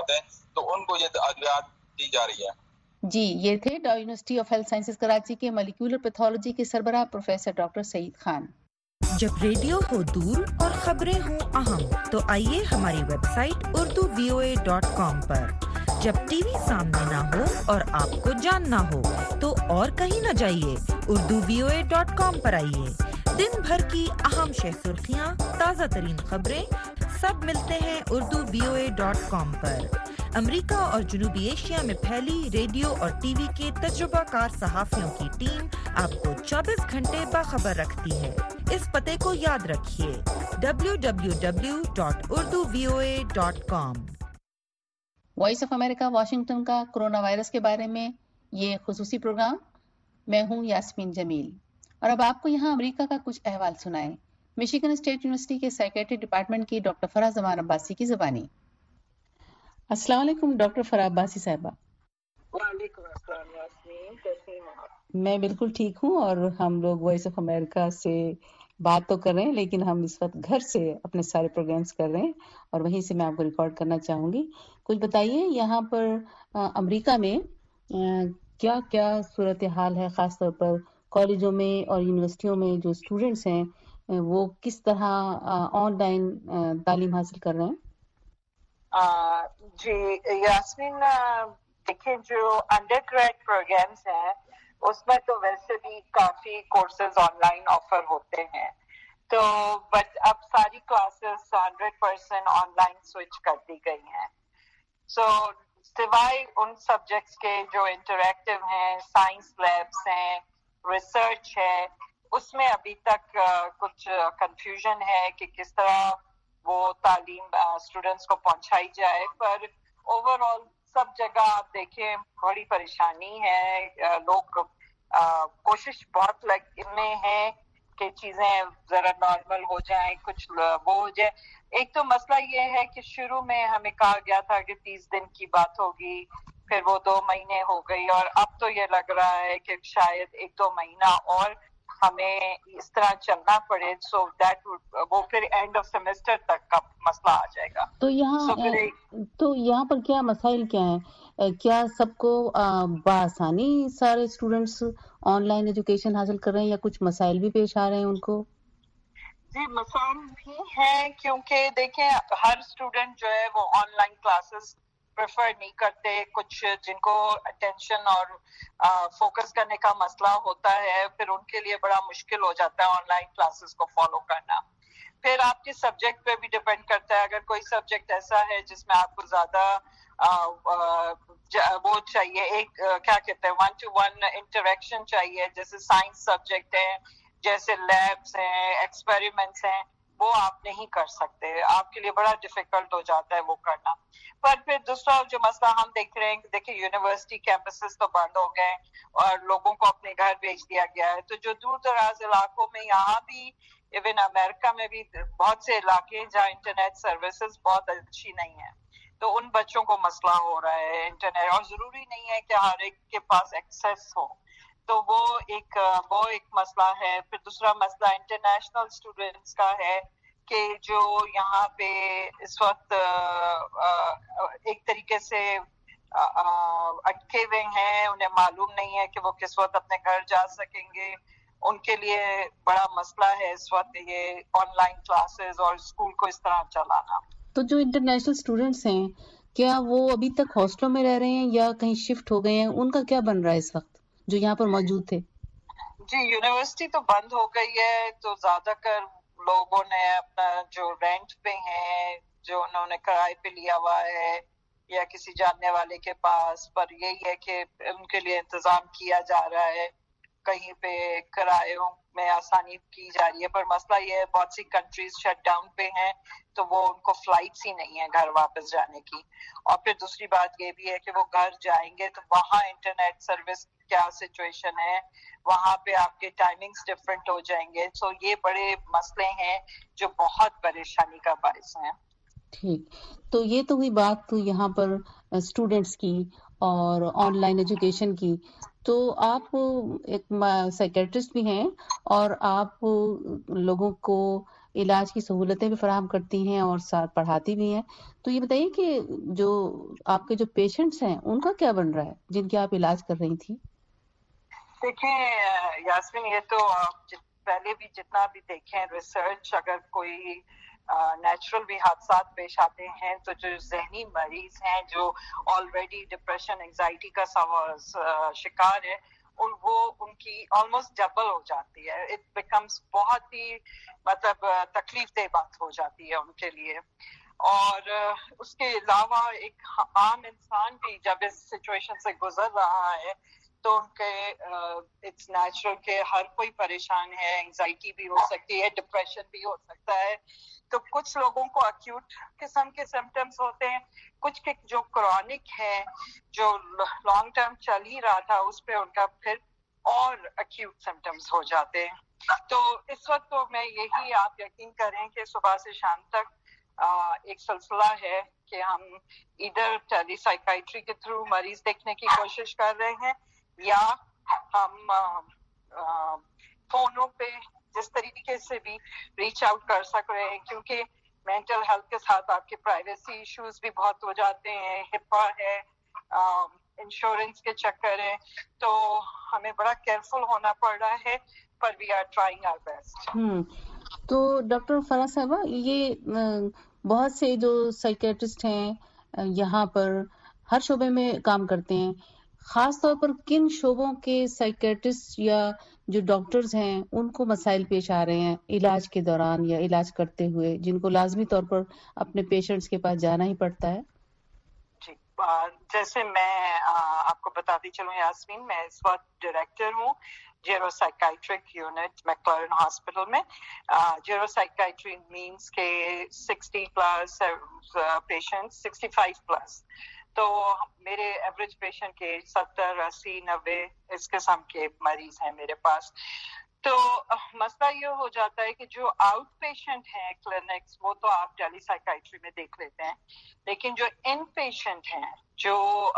ادویات ہیں تو ان کو یہ ادویات دی جا رہی ہے. جی یہ تھے university of health sciences Karachi کے مالیکولر پیتھولوجی کے سربراہ پروفیسر ڈاکٹر سعید خان. جب ریڈیو ہو دور اور خبریں ہوں اہم تو آئیے ہماری website Urdu V O A dot com پر. جب ٹی وی سامنے نہ ہو اور آپ کو جاننا ہو تو اور کہیں نہ جائیے, Urdu V O A dot com پر آئیے. دن بھر کی اہم شہ سرخیاں, تازہ ترین خبریں سب ملتے ہیں Urdu V O A dot com پر. امریکہ اور جنوبی ایشیا میں پھیلی ریڈیو اور ٹی وی کے تجربہ کار صحافیوں کی ٹیم آپ کو چوبیس گھنٹے باخبر رکھتی ہے. اس پتے کو یاد رکھیے W W W dot Urdu V O A dot com. Voice of America Washington کا کرونا وائرس کے بارے میں یہ خصوصی پروگرام. میں ہوں یاسمین جمیل اور اب آپ کو یہاں امریکہ کا کچھ احوال سنائیں مشیگن اسٹیٹ یونیورسٹی کے سائیکیٹری ڈپارٹمنٹ کی ڈاکٹر فرح زمان عباسی کی زبانی. السلام علیکم ڈاکٹر فرح عباسی صاحبہ. وعلیکم السلام یاسمین, کیسے ہیں آپ؟ میں بالکل ٹھیک ہوں, اور ہم لوگ وائس آف امریکہ سے بات تو کر رہے ہیں لیکن ہم اس وقت گھر سے اپنے سارے پروگرامز کر رہے ہیں اور وہیں سے میں آپ کو ریکارڈ کرنا چاہوں گی. کچھ بتائیے یہاں پر امریکہ میں کیا کیا صورتحال ہے, خاص طور پر کالجوں میں اور یونیورسٹیوں میں جو اسٹوڈینٹس ہیں وہ کس طرح آن لائن تعلیم حاصل کر رہے ہیں؟ جی یاسمین, دیکھیں جو انڈر گریڈ پروگرامس ہیں اس میں تو ویسے بھی کافی کورسز آن لائن آفر ہوتے ہیں, تو بٹ اب ساری classes hundred percent online switch کر دی گئی ہیں. سو سوائے ان سبجیکٹس کے جو انٹریکٹیو ہیں, سائنس لیبس ہیں, ریسرچ ہے, اس میں ابھی تک کچھ کنفیوژن ہے کہ کس طرح وہ تعلیم اسٹوڈینٹس کو پہنچائی جائے, پر اوور آل سب جگہ آپ دیکھیں بڑی پریشانی ہے. لوگ کوشش بہت لگ میں ہے کہ چیزیں ذرا نارمل ہو جائیں, کچھ وہ ہو جائے. ایک تو مسئلہ یہ ہے کہ شروع میں ہمیں کہا گیا تھا کہ تیس دن کی بات ہوگی, پھر وہ دو مہینے ہو گئی, اور اب تو یہ لگ رہا ہے کہ شاید ایک دو مہینہ اور ہمیں اس طرح چلنا پڑے. سو دیٹ وہ پھر اینڈ آف سیمسٹر تک کا مسئلہ آ جائے گا. تو یہاں so, تو یہاں پر کیا مسائل کیا ہیں؟ کیا سب کو بآسانی سارے اسٹوڈینٹس آن لائن ایجوکیشن حاصل کر رہے ہیں یا کچھ مسائل بھی پیش آ رہے ہیں ان کو؟ جی مسائل بھی ہیں, کیونکہ دیکھیں ہر اسٹوڈینٹ جو ہے وہ آن لائن کلاسز پریفر نہیں کرتے. کچھ جن کو اٹینشن اور فوکس کرنے کا مسئلہ ہوتا ہے, پھر ان کے لیے بڑا مشکل ہو جاتا ہے آن لائن کلاسز کو فالو کرنا. پھر آپ کے سبجیکٹ پہ بھی ڈپینڈ کرتا ہے. اگر کوئی سبجیکٹ ایسا ہے جس میں آپ کو زیادہ وہ چاہیے, ایک کیا کہتے ہیں ون ٹو ون انٹریکشن چاہیے, جیسے سائنس سبجیکٹ ہے, جیسے لیبس ہیں, ایکسپیریمنٹس ہیں, وہ آپ نہیں کر سکتے. آپ کے لیے بڑا ڈیفیکلٹ ہو جاتا ہے وہ کرنا. پر پھر دوسرا جو مسئلہ ہم دیکھ رہے ہیں کہ دیکھیں یونیورسٹی کیمپسز تو بند ہو گئے اور لوگوں کو اپنے گھر بھیج دیا گیا ہے. تو جو دور دراز علاقوں میں, یہاں بھی ایون امریکہ میں بھی بہت سے علاقے جہاں انٹرنیٹ سروسز بہت اچھی نہیں ہے, تو ان بچوں کو مسئلہ ہو رہا ہے انٹرنیٹ, اور ضروری نہیں ہے کہ ہر ایک کے پاس ایکسیس ہو. تو وہ ایک وہ ایک مسئلہ ہے. پھر دوسرا مسئلہ انٹرنیشنل اسٹوڈینٹس کا ہے کہ جو یہاں پہ اس وقت ایک طریقے سے اٹکے ہوئے ہیں, انہیں معلوم نہیں ہے کہ وہ کس وقت اپنے گھر جا سکیں گے. ان کے لیے بڑا مسئلہ ہے اس وقت یہ آن لائن کلاسز اور اسکول کو اس طرح چلانا. تو جو انٹرنیشنل اسٹوڈینٹس ہیں کیا وہ ابھی تک ہاسٹلوں میں رہ رہے ہیں یا کہیں شفٹ ہو گئے ہیں؟ ان کا کیا بن رہا ہے اس وقت جو یہاں پر موجود تھے؟ جی یونیورسٹی تو بند ہو گئی ہے, تو زیادہ کر لوگوں نے اپنا جو رینٹ پہ ہیں, جو انہوں نے کرائے پہ لیا ہوا ہے یا کسی جاننے والے کے پاس, پر یہی ہے کہ ان کے لیے انتظام کیا جا رہا ہے, کہیں پہ کرایوں میں آسانی کی جا رہی ہے. پر مسئلہ یہ ہے بہت سی کنٹریز شٹ ڈاؤن پہ ہیں, تو وہ ان کو فلائٹس ہی نہیں ہیں گھر واپس جانے کی. اور پھر دوسری بات یہ بھی ہے کہ وہ گھر جائیں گے تو وہاں انٹرنیٹ سروس کیا سچویشن ہے, وہاں پہ آپ کے ٹائمنگز ڈفرینٹ ہو جائیں گے. سو یہ بڑے مسئلے ہیں جو بہت پریشانی کا باعث ہیں. ٹھیک, تو یہ تو ہوئی بات تو یہاں پر اسٹوڈینٹس کی اور آن لائن ایجوکیشن کی. تو آپ ایک سائیکیٹرسٹ بھی ہیں اور آپ لوگوں کو علاج کی سہولتیں بھی فراہم کرتی ہیں اور ساتھ پڑھاتی بھی ہیں. تو یہ بتائیے کہ جو آپ کے جو پیشنٹس ہیں ان کا کیا بن رہا ہے جن کے آپ علاج کر رہی تھی؟ دیکھیں یاسمین، یہ تو آپ پہلے بھی جتنا بھی دیکھیں ریسرچ، اگر کوئی نیچرل بھی حادثات پیش آتے ہیں تو جو ذہنی مریض ہیں جو آلریڈی ڈپریشن انگزائٹی کا شکار ہے، اور وہ ان کی آلموسٹ ڈبل ہو جاتی ہے. اٹ بیکمس بہت ہی مطلب تکلیف دہ بات ہو جاتی ہے ان کے لیے. اور اس کے علاوہ ایک عام انسان بھی جب اس سچویشن سے گزر رہا ہے تو ان کے اٹس نیچرل کہ ہر کوئی پریشان ہے، انگزائٹی بھی ہو سکتی ہے، ڈپریشن بھی ہو سکتا ہے. تو کچھ لوگوں کو اکیوٹ قسم کے سمپٹمس ہوتے ہیں، کچھ کے جو کرونک ہے، جو لانگ ٹرم چل ہی رہا تھا، اس پہ ان کا پھر اور اکیوٹ سمپٹمس ہو جاتے ہیں. تو اس وقت تو میں یہی آپ یقین کریں کہ صبح سے شام تک ایک سلسلہ ہے کہ ہم ادھر ٹیلی سائیکائٹری کے تھرو مریض دیکھنے کی کوشش کر رہے ہیں، یا ہم فونوں پہ جس طریقے سے بھی ریچ آؤٹ کر سک رہے ہیں، کیونکہ مینٹل ہیلتھ کے ساتھ آپ کے پرائیویسی ایشوز بھی بہت ہو جاتے ہیں، ہپا ہے، انشورنس کے چکر ہے، تو ہمیں بڑا کیئرفل ہونا پڑ رہا ہے، پر we are trying our best. تو ڈاکٹر فرح صاحبہ، یہ بہت سے جو سائیکیٹرسٹ ہیں یہاں پر ہر شعبے میں کام کرتے ہیں، خاص طور پر کن شعبوں کے سائیکیٹرسٹ یا جو ڈاکٹرز ہیں ان کو مسائل پیش آ رہے ہیں علاج کے دوران یا علاج کرتے ہوئے، جن کو لازمی طور پر اپنے پیشنٹس کے پاس جانا ہی پڑتا ہے؟ جی، جیسے میں آپ کو بتاتی چلوں یاسمین، میں اس وقت ڈائریکٹر ہوں geropsychiatric unit McLaren hospital میں. جیرو سائیکائٹری مینس کے sixty plus patient, sixty five plus. تو میرے ایوریج پیشنٹ کے ستر اسی نوے اس قسم کے مریض ہیں میرے پاس. تو مسئلہ یہ ہو جاتا ہے کہ جو آؤٹ پیشنٹ ہیں کلینکس، وہ تو آپ ٹیلی سائیکائٹری میں دیکھ لیتے ہیں، لیکن جو ان پیشنٹ ہیں، جو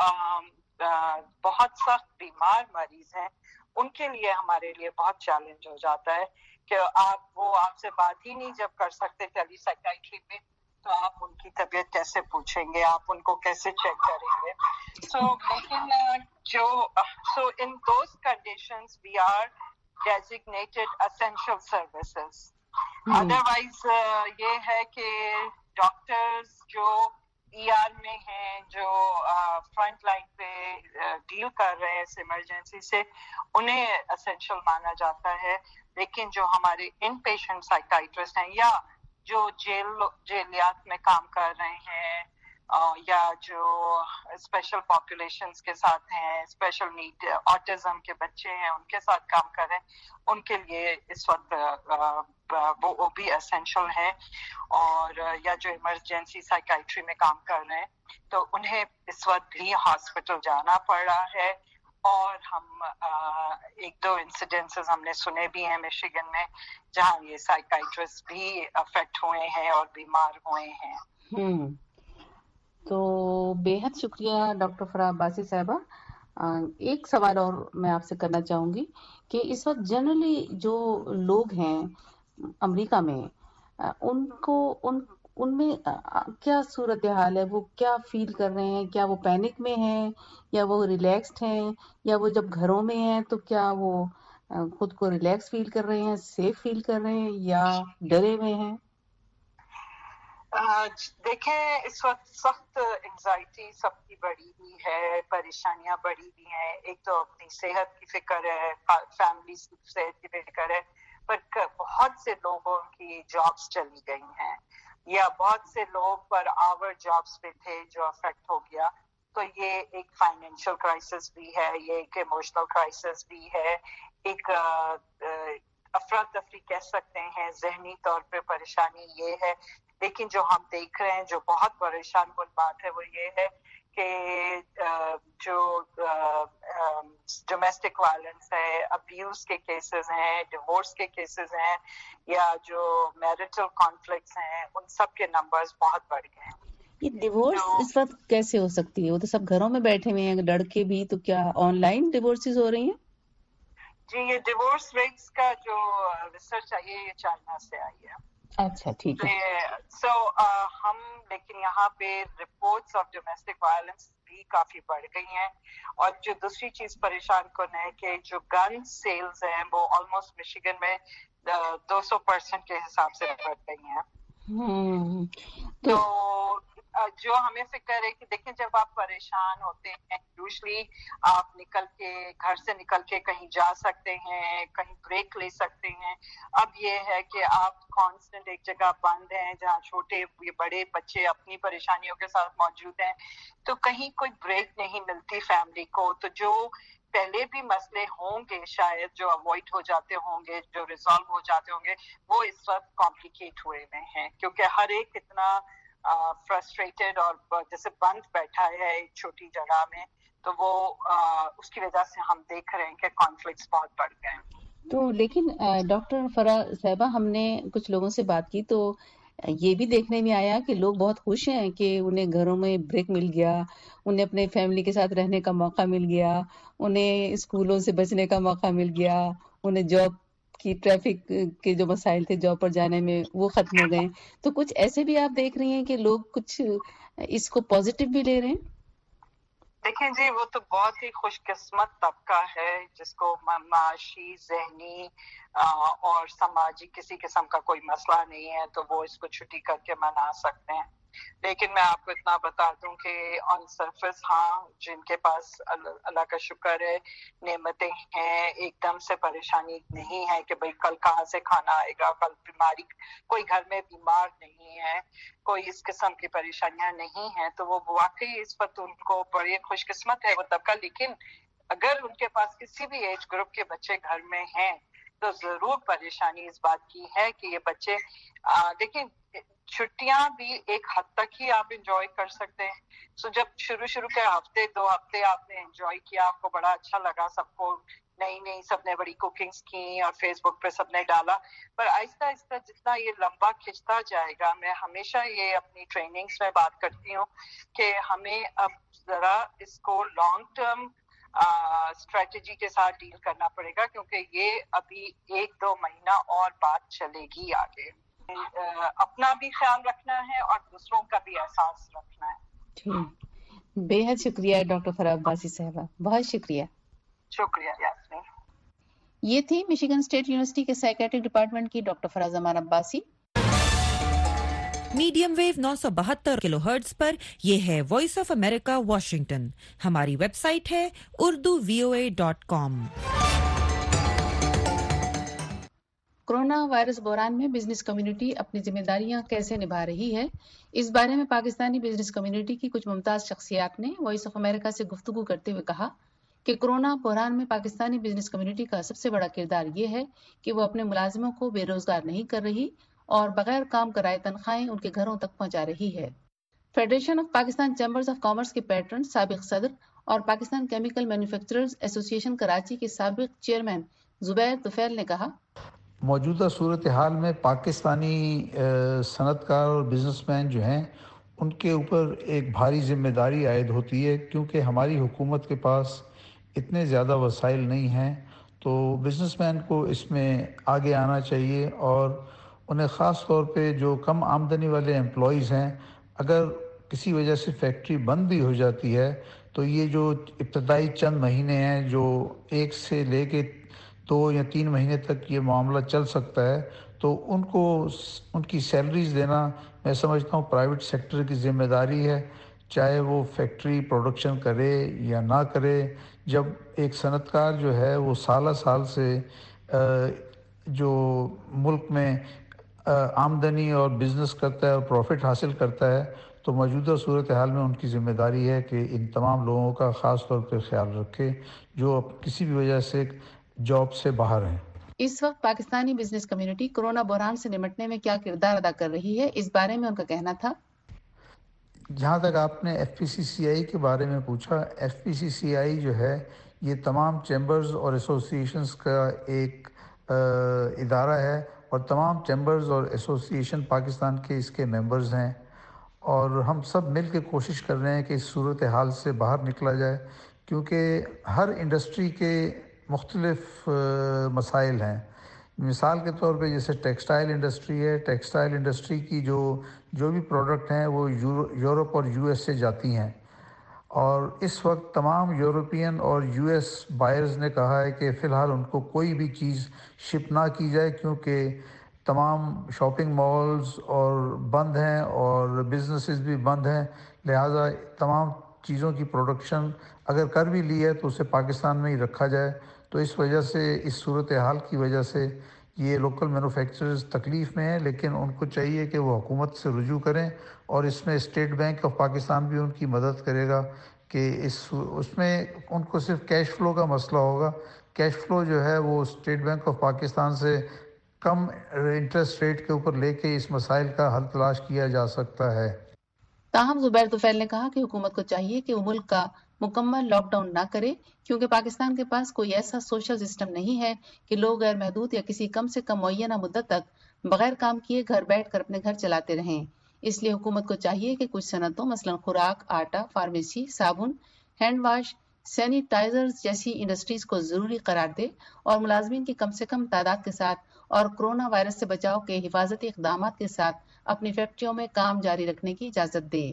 بہت سخت بیمار مریض ہیں، ان کے لیے ہمارے لیے بہت چیلنج ہو جاتا ہے کہ آپ وہ آپ سے بات ہی نہیں جب کر سکتے ٹیلی سائیکائٹری میں، تو آپ ان کی طبیعت کیسے پوچھیں گے، آپ ان کو کیسے چیک کریں گے. سو لیکن جو so in those conditions we are designated essential services. Otherwise یہ ہے کہ ڈاکٹرز جو ای آر میں ہیں، جو فرنٹ لائن پہ ڈیل کر رہے ہیں اس ایمرجنسی سے، انہیں اسینشل مانا جاتا ہے. لیکن جو ہمارے ان پیشنٹ سائیکائٹرسٹ ہیں، یا جو جیل جیلیات میں کام کر رہے ہیں، یا جو اسپیشل پاپولیشنز کے ساتھ ہیں، اسپیشل نیڈ آٹزم کے بچے ہیں، ان کے ساتھ کام کر رہے ہیں، ان کے لیے اس وقت وہ بھی اسینشل ہے. اور یا جو ایمرجنسی سائیکائٹری میں کام کر رہے ہیں، تو انہیں اس وقت بھی ہاسپٹل جانا پڑ رہا ہے. اور ہم ایک دو انسیڈنسز ہم نے سنے بھی ہیں مسیگن میں، جہاں یہ سائیکائٹرسٹ بھی افیکٹ ہوئے ہیں اور بیمار ہوئے ہیں. ہم تو بے حد شکریہ ڈاکٹر فرح عباسی صاحبہ. ایک سوال اور میں آپ سے کرنا چاہوں گی کہ اس وقت جنرلی جو لوگ ہیں امریکہ میں، ان کو ان ان میں کیا صورتحال ہے؟ وہ کیا فیل کر رہے ہیں؟ کیا وہ پینک میں ہیں، یا وہ ریلیکسڈ ہیں، یا وہ جب گھروں میں ہیں تو کیا وہ خود کو ریلیکس فیل کر رہے ہیں، سیف فیل کر رہے ہیں، یا ڈرے ہوئے ہیں؟ دیکھیں، اس وقت سخت انگزائٹی سب کی بڑی ہوئی ہے، پریشانیاں بڑی ہوئی ہیں. ایک تو اپنی صحت کی فکر ہے، فیملی کی صحت کی فکر ہے، پر بہت سے لوگوں کی جابس چلی گئی ہیں، یا بہت سے لوگ پر آور جابس پہ تھے جو افیکٹ ہو گیا. تو یہ ایک فائنینشیل کرائسس بھی ہے، یہ ایک ایموشنل کرائسس بھی ہے، ایک افراتفری کہہ سکتے ہیں، ذہنی طور پہ پریشانی یہ ہے. لیکن جو ہم دیکھ رہے ہیں جو بہت پریشان کن بات ہے وہ یہ ہے کہ جو ڈومیسٹک وائلنس ہے، ابیوز کے کیسز ہیں، ڈیورس کے کیسز ہیں، یا جو میرٹل کانفلکٹس ہیں، ان سب کے نمبرز بہت بڑھ گئے ہیں. یہ ڈیورس اس وقت کیسے ہو سکتی ہے؟ وہ تو سب گھروں میں بیٹھے ہوئے ہیں لڑ کے بھی، تو کیا آن لائن ڈیورسز ہو رہی ہیں؟ جی، یہ ڈیورس ریٹس کا جو ریسرچ آئی ہے یہ چائنا سے آئی ہے. अच्छा ठीक है। सो हम लेकिन यहाँ पे रिपोर्ट्स ऑफ डोमेस्टिक वायलेंस भी काफी बढ़ गई हैं और जो दूसरी चीज परेशान करना है कि जो गन सेल्स हैं वो ऑलमोस्ट मिशिगन में दो सौ परसेंट के हिसाब से बढ़ गई हैं। हम्म तो, तो जो हमें फिक्र है कि देखें जब आप परेशान होते हैं यूजली आप निकल के घर से निकल के कहीं जा सकते हैं, कहीं ब्रेक ले सकते हैं। अब ये है कि आप कांस्टेंट एक जगह बंद हैं जहाँ छोटे ये बड़े बच्चे अपनी परेशानियों के साथ मौजूद हैं, तो कहीं कोई ब्रेक नहीं मिलती फैमिली को। तो जो पहले भी मसले होंगे शायद जो अवॉइड हो जाते होंगे, जो रिजॉल्व हो जाते होंगे, वो इस वक्त कॉम्प्लिकेट हुए में हैं क्योंकि हर एक इतना फ्रस्ट्रेटेड uh, और जैसे बंद बैठा है एक छोटी जगह में, तो वो uh, उसकी वजह से हम देख रहे हैं कि कॉन्फ्लिक्ट्स बहुत बढ़ गए हैं। तो लेकिन डॉक्टर फरा साहिबा, हमने कुछ लोगों से बात की तो ये भी देखने में आया कि लोग बहुत खुश हैं कि उन्हें घरों में ब्रेक मिल गया, उन्हें अपने फैमिली के साथ रहने का मौका मिल गया, उन्हें स्कूलों से बचने का मौका मिल गया, उन्हें जॉब कि ट्रैफिक के जो मसाइल थे जॉब पर जाने में वो खत्म हो गए। तो कुछ ऐसे भी आप देख रही हैं कि लोग कुछ इसको पॉजिटिव भी ले रहे हैं? देखें जी, वो तो बहुत ही खुशकिस्मत तबका है जिसको माशी, ज़हनी और समाजी किसी किस्म का कोई मसला नहीं है, तो वो इसको छुट्टी करके मना सकते हैं। लेकिन मैं आपको इतना बता दूं कि ऑन सरफेस हाँ, जिनके पास अल्लाह का शुक्र है, नेमतें हैं, एकदम से परेशानी नहीं है कि भाई कल कहाँ से खाना आएगा, कल बीमारी, कोई घर में बीमार नहीं है, कोई इस किस्म की परेशानियां नहीं है, तो वो वाकई इस वक्त उनको बड़ी खुशकिस्मत है वो तबका। लेकिन अगर उनके पास किसी भी एज ग्रुप के बच्चे घर में हैं तो जरूर परेशानी इस बात की है कि ये बच्चे देखिए छुट्टियां भी एक हद तक ही आप एंजॉय कर सकते हैं। सो जब शुरू शुरू के हफ्ते दो हफ्ते आपने एंजॉय किया, आपको बड़ा अच्छा लगा, सबको नई नई सबने बड़ी कुकिंग्स की और फेसबुक पे सबने डाला, पर आहिस्ता आहिस्ता जितना ये लंबा खिंचता जाएगा, मैं हमेशा ये अपनी ट्रेनिंग्स में बात करती हूँ कि हमें अब जरा इसको लॉन्ग टर्म स्ट्रेटजी के साथ डील करना पड़ेगा क्योंकि ये अभी एक दो महीना और बात चलेगी आगे। अपना भी ख्याल रखना है और दूसरों का भी एहसास रखना है। ठीक, बेहद शुक्रिया डॉक्टर फराह अब्बासी साहबा, बहुत शुक्रिया। शुक्रिया यास्मीन। ये थी मिशिगन स्टेट यूनिवर्सिटी के साइकेट्रिक डिपार्टमेंट की doctor Farah Zaman Abbasi. Medium wave नौ सौ बहत्तर किलोहर्ट्ज पर यह है वॉइस ऑफ अमेरिका वॉशिंगटन। हमारी वेबसाइट है Urdu V O A dot com. Corona virus बहरान में बिजनेस कम्युनिटी अपनी जिम्मेदारियां कैसे निभा रही है, इस बारे में पाकिस्तानी बिजनेस कम्युनिटी की कुछ मुमताज शख्सियात ने वॉइस ऑफ अमेरिका से गुफ्तगू करते हुए कहा कि कोरोना बहरान में पाकिस्तानी बिजनेस कम्युनिटी का सबसे बड़ा किरदार ये है कि वो अपने मुलाजिमों को बेरोजगार नहीं कर रही और बगैर काम कराए तनख्वाहें उनके घरों तक पहुंचा रही है। Federation of Pakistan chambers of commerce के पैटर्न, साबिक सदर और Pakistan chemical manufacturers association Karachi के साबिक चेयरमैन जुबैर तुफैल ने कहा, मौजूदा सूरत हाल में पाकिस्तानी सनतकार और बिजनेसमैन जो हैं उनके ऊपर एक भारी जिम्मेदारी आयद होती है क्योंकि हमारी हुकूमत के पास इतने ज़्यादा वसाइल नहीं हैं, तो बिजनेसमैन को इसमें आगे आना चाहिए और उन्हें ख़ास तौर पे जो कम आमदनी वाले एम्प्लॉइज़ हैं, अगर किसी वजह से फैक्ट्री बंद भी हो जाती है तो ये जो इब्तदाई चंद महीने हैं, जो एक से लेके दो या तीन महीने तक ये मामला चल सकता है, तो उनको उनकी सैलरीज देना मैं समझता हूँ प्राइवेट सेक्टर की जिम्मेदारी है, चाहे वो फैक्ट्री प्रोडक्शन करे या ना करे। जब एक सनतकार जो है वो साल साल से जो मुल्क में आमदनी और बिज़नेस करता है और प्रॉफिट हासिल करता है, तो मौजूदा सूरत हाल में उनकी ज़िम्मेदारी है कि इन तमाम लोगों का ख़ास तौर पर ख्याल रखे जो अब किसी भी वजह से जॉब से बाहर हैं। इस वक्त पाकिस्तानी बिजनेस कम्युनिटी कोरोना बहरान से निपटने में क्या किरदार अदा कर रही है, इस बारे में उनका कहना था। जहाँ तक आपने एफ पी सी सी आई के बारे में पूछा, एफ पी सी सी आई जो है ये तमाम चैम्बर्स और एसोसिएशंस का एक आ, इदारा है और तमाम चैम्बर्स और एसोसिएशन पाकिस्तान के इसके मेंबर्स हैं और हम सब मिल के कोशिश कर रहे हैं कि इस सूरत हाल से बाहर निकला जाए क्योंकि हर इंडस्ट्री के मुख्तलिफ मसाइल हैं। مثال کے طور پہ جیسے ٹیکسٹائل انڈسٹری ہے، ٹیکسٹائل انڈسٹری کی جو جو بھی پروڈکٹ ہیں وہ یورپ اور یو ایس سے جاتی ہیں، اور اس وقت تمام یورپین اور یو ایس بائرز نے کہا ہے کہ فی الحال ان کو کوئی بھی چیز شپ نہ کی جائے، کیونکہ تمام شاپنگ مالز اور بند ہیں اور بزنسز بھی بند ہیں، لہٰذا تمام چیزوں کی پروڈکشن اگر کر بھی لی ہے تو اسے پاکستان میں ہی رکھا جائے۔ تو اس وجہ سے، اس صورتحال کی وجہ سے یہ لوکل مینوفیکچررز تکلیف میں ہیں، لیکن ان کو چاہیے کہ وہ حکومت سے رجوع کریں، اور اس میں اسٹیٹ بینک آف پاکستان بھی ان کی مدد کرے گا کہ اس اس میں ان کو صرف کیش فلو کا مسئلہ ہوگا۔ کیش فلو جو ہے وہ اسٹیٹ بینک آف پاکستان سے کم انٹرسٹ ریٹ کے اوپر لے کے اس مسائل کا حل تلاش کیا جا سکتا ہے۔ تاہم زبیر طفیل نے کہا کہ حکومت کو چاہیے کہ وہ ملک کا مکمل لاک ڈاؤن نہ کرے، کیونکہ پاکستان کے پاس کوئی ایسا سوشل سسٹم نہیں ہے کہ لوگ غیر محدود یا کسی کم سے کم معینہ مدت تک بغیر کام کیے گھر بیٹھ کر اپنے گھر چلاتے رہیں۔ اس لیے حکومت کو چاہیے کہ کچھ صنعتوں مثلا خوراک، آٹا، فارمیسی، صابن، ہینڈ واش، سینیٹائزرز جیسی انڈسٹریز کو ضروری قرار دے اور ملازمین کی کم سے کم تعداد کے ساتھ اور کرونا وائرس سے بچاؤ کے حفاظتی اقدامات کے ساتھ اپنی فیکٹریوں میں کام جاری رکھنے کی اجازت دے۔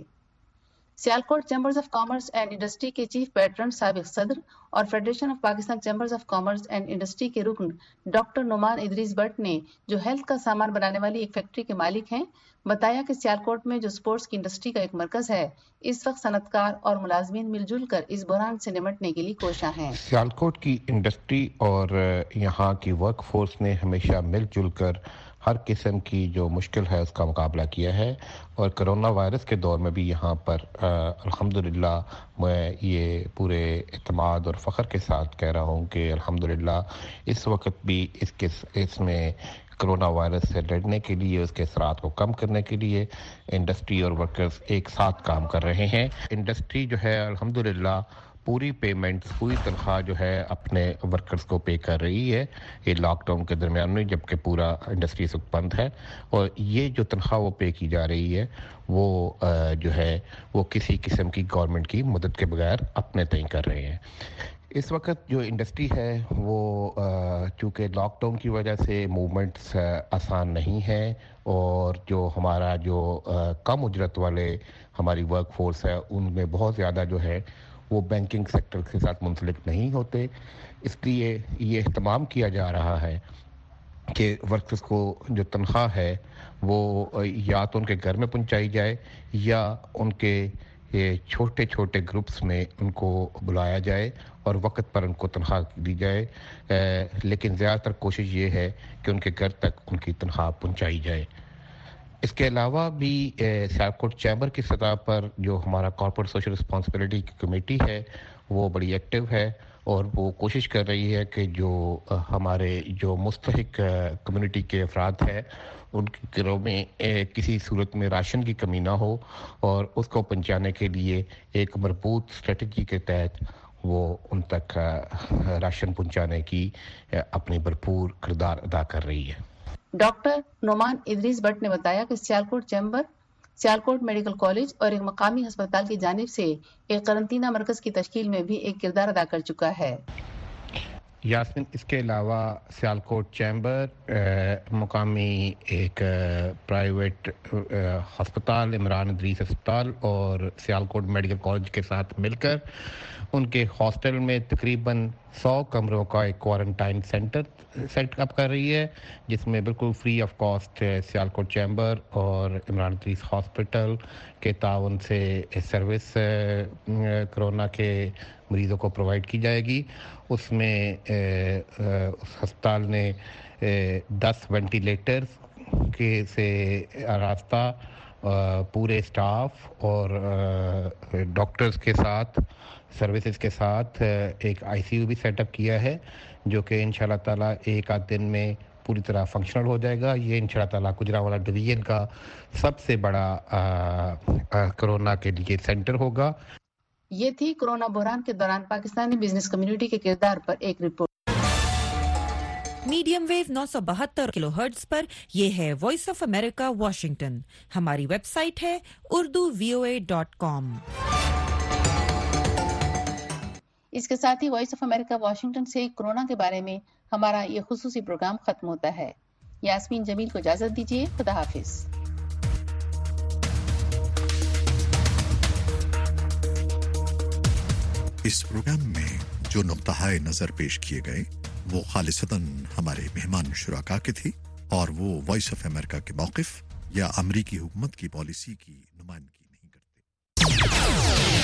Sialkot chambers of commerce and industry کے چیف پیٹرن سابق صدر اور federation of Pakistan chambers of commerce and industry کے رکن ڈاکٹر نعمان ادریس بٹ نے، جو ہیلتھ کا سامان بنانے والی ایک فیکٹری کے مالک ہیں، بتایا کہ سیالکوٹ میں جو سپورٹس کی انڈسٹری کا ایک مرکز ہے، اس وقت صنعت کار اور ملازمین مل جل کر اس بحران سے نمٹنے کے لیے کوشاں ہیں۔ سیالکوٹ کی انڈسٹری اور یہاں کی ورک فورس نے ہمیشہ مل جل کر ہر قسم کی جو مشکل ہے اس کا مقابلہ کیا ہے، اور کرونا وائرس کے دور میں بھی یہاں پر الحمدللہ میں یہ پورے اعتماد اور فخر کے ساتھ کہہ رہا ہوں کہ الحمدللہ اس وقت بھی اس کے اس میں کرونا وائرس سے لڑنے کے لیے، اس کے اثرات کو کم کرنے کے لیے انڈسٹری اور ورکرز ایک ساتھ کام کر رہے ہیں۔ انڈسٹری جو ہے الحمدللہ پوری پیمنٹ، پوری تنخواہ جو ہے اپنے ورکرز کو پے کر رہی ہے یہ لاک ڈاؤن کے درمیان میں، جبکہ پورا انڈسٹری سے بند ہے، اور یہ جو تنخواہ وہ پے کی جا رہی ہے وہ جو ہے وہ کسی قسم کی گورنمنٹ کی مدد کے بغیر اپنے تئیں کر رہے ہیں۔ اس وقت جو انڈسٹری ہے وہ چونکہ لاک ڈاؤن کی وجہ سے موومنٹس آسان نہیں ہیں، اور جو ہمارا جو کم اجرت والے ہماری ورک فورس ہے ان میں بہت زیادہ جو ہے وہ بینکنگ سیکٹر کے ساتھ منسلک نہیں ہوتے، اس لیے یہ اہتمام کیا جا رہا ہے کہ ورکرز کو جو تنخواہ ہے وہ یا تو ان کے گھر میں پہنچائی جائے یا ان کے یہ چھوٹے چھوٹے گروپس میں ان کو بلایا جائے اور وقت پر ان کو تنخواہ دی جائے، لیکن زیادہ تر کوشش یہ ہے کہ ان کے گھر تک ان کی تنخواہ پہنچائی جائے۔ اس کے علاوہ بھی سیالکوٹ چیمبر کی سطح پر جو ہمارا کارپوریٹ سوشل رسپانسبلٹی کی کمیٹی ہے وہ بڑی ایکٹیو ہے، اور وہ کوشش کر رہی ہے کہ جو ہمارے جو مستحق کمیونٹی کے افراد ہیں ان کے گھروں میں کسی صورت میں راشن کی کمی نہ ہو، اور اس کو پہنچانے کے لیے ایک مربوط اسٹریٹجی کے تحت وہ ان تک راشن پہنچانے کی اپنی بھرپور کردار ادا کر رہی ہے۔ ڈاکٹر نعمان ادریس بٹ نے بتایا کہ Sialkot chamber Sialkot medical college اور ایک مقامی ہسپتال کی جانب سے ایک قرنطینہ مرکز کی تشکیل میں بھی ایک کردار ادا کر چکا ہے۔ یاسمین، اس کے علاوہ سیالکوٹ چیمبر مقامی ایک پرائیویٹ ہسپتال عمران ادریس ہسپتال اور سیالکوٹ میڈیکل کالج کے ساتھ مل کر ان کے ہاسٹل میں تقریباً سو کمروں کا ایک کوارنٹائن سینٹر سیٹ اپ کر رہی ہے، جس میں بالکل free of cost Sialkot chamber اور عمران ادریس ہاسپٹل کے تعاون سے سروس کرونا کے مریضوں کو پرووائڈ کی جائے گی۔ اس میں اس ہسپتال نے دس وینٹیلیٹرز کے سے آراستہ پورے اسٹاف اور ڈاکٹرز کے ساتھ سروسز کے ساتھ ایک آئی سی یو بھی سیٹ اپ کیا ہے، جو کہ انشاءاللہ تعالیٰ ایک آدھ دن میں پوری طرح فنکشنل ہو جائے گا۔ یہ انشاءاللہ تعالیٰ گجرانوالہ ڈویژن کا سب سے بڑا کرونا کے لیے سینٹر ہوگا۔ یہ تھی کرونا بحران کے دوران پاکستانی بزنس کمیونٹی کے کردار پر ایک رپورٹ۔ میڈیم ویو نو سو بہتر کلو ہرٹز پر یہ ہے وائس آف امریکہ واشنگٹن۔ ہماری ویب سائٹ ہے Urdu V O A dot کام۔ اس کے ساتھ ہی وائس آف امریکہ واشنگٹن سے کورونا کے بارے میں ہمارا یہ خصوصی پروگرام ختم ہوتا ہے. یاسمین جمیل کو اجازت دیجیے. خدا حافظ. اس پروگرام میں جو نقطہ نظر پیش کیے گئے وہ خالصتاً ہمارے مہمان شرکاء کے تھے اور وہ وائس آف امریکہ کے موقف یا امریکی حکومت کی پالیسی کی نمائندگی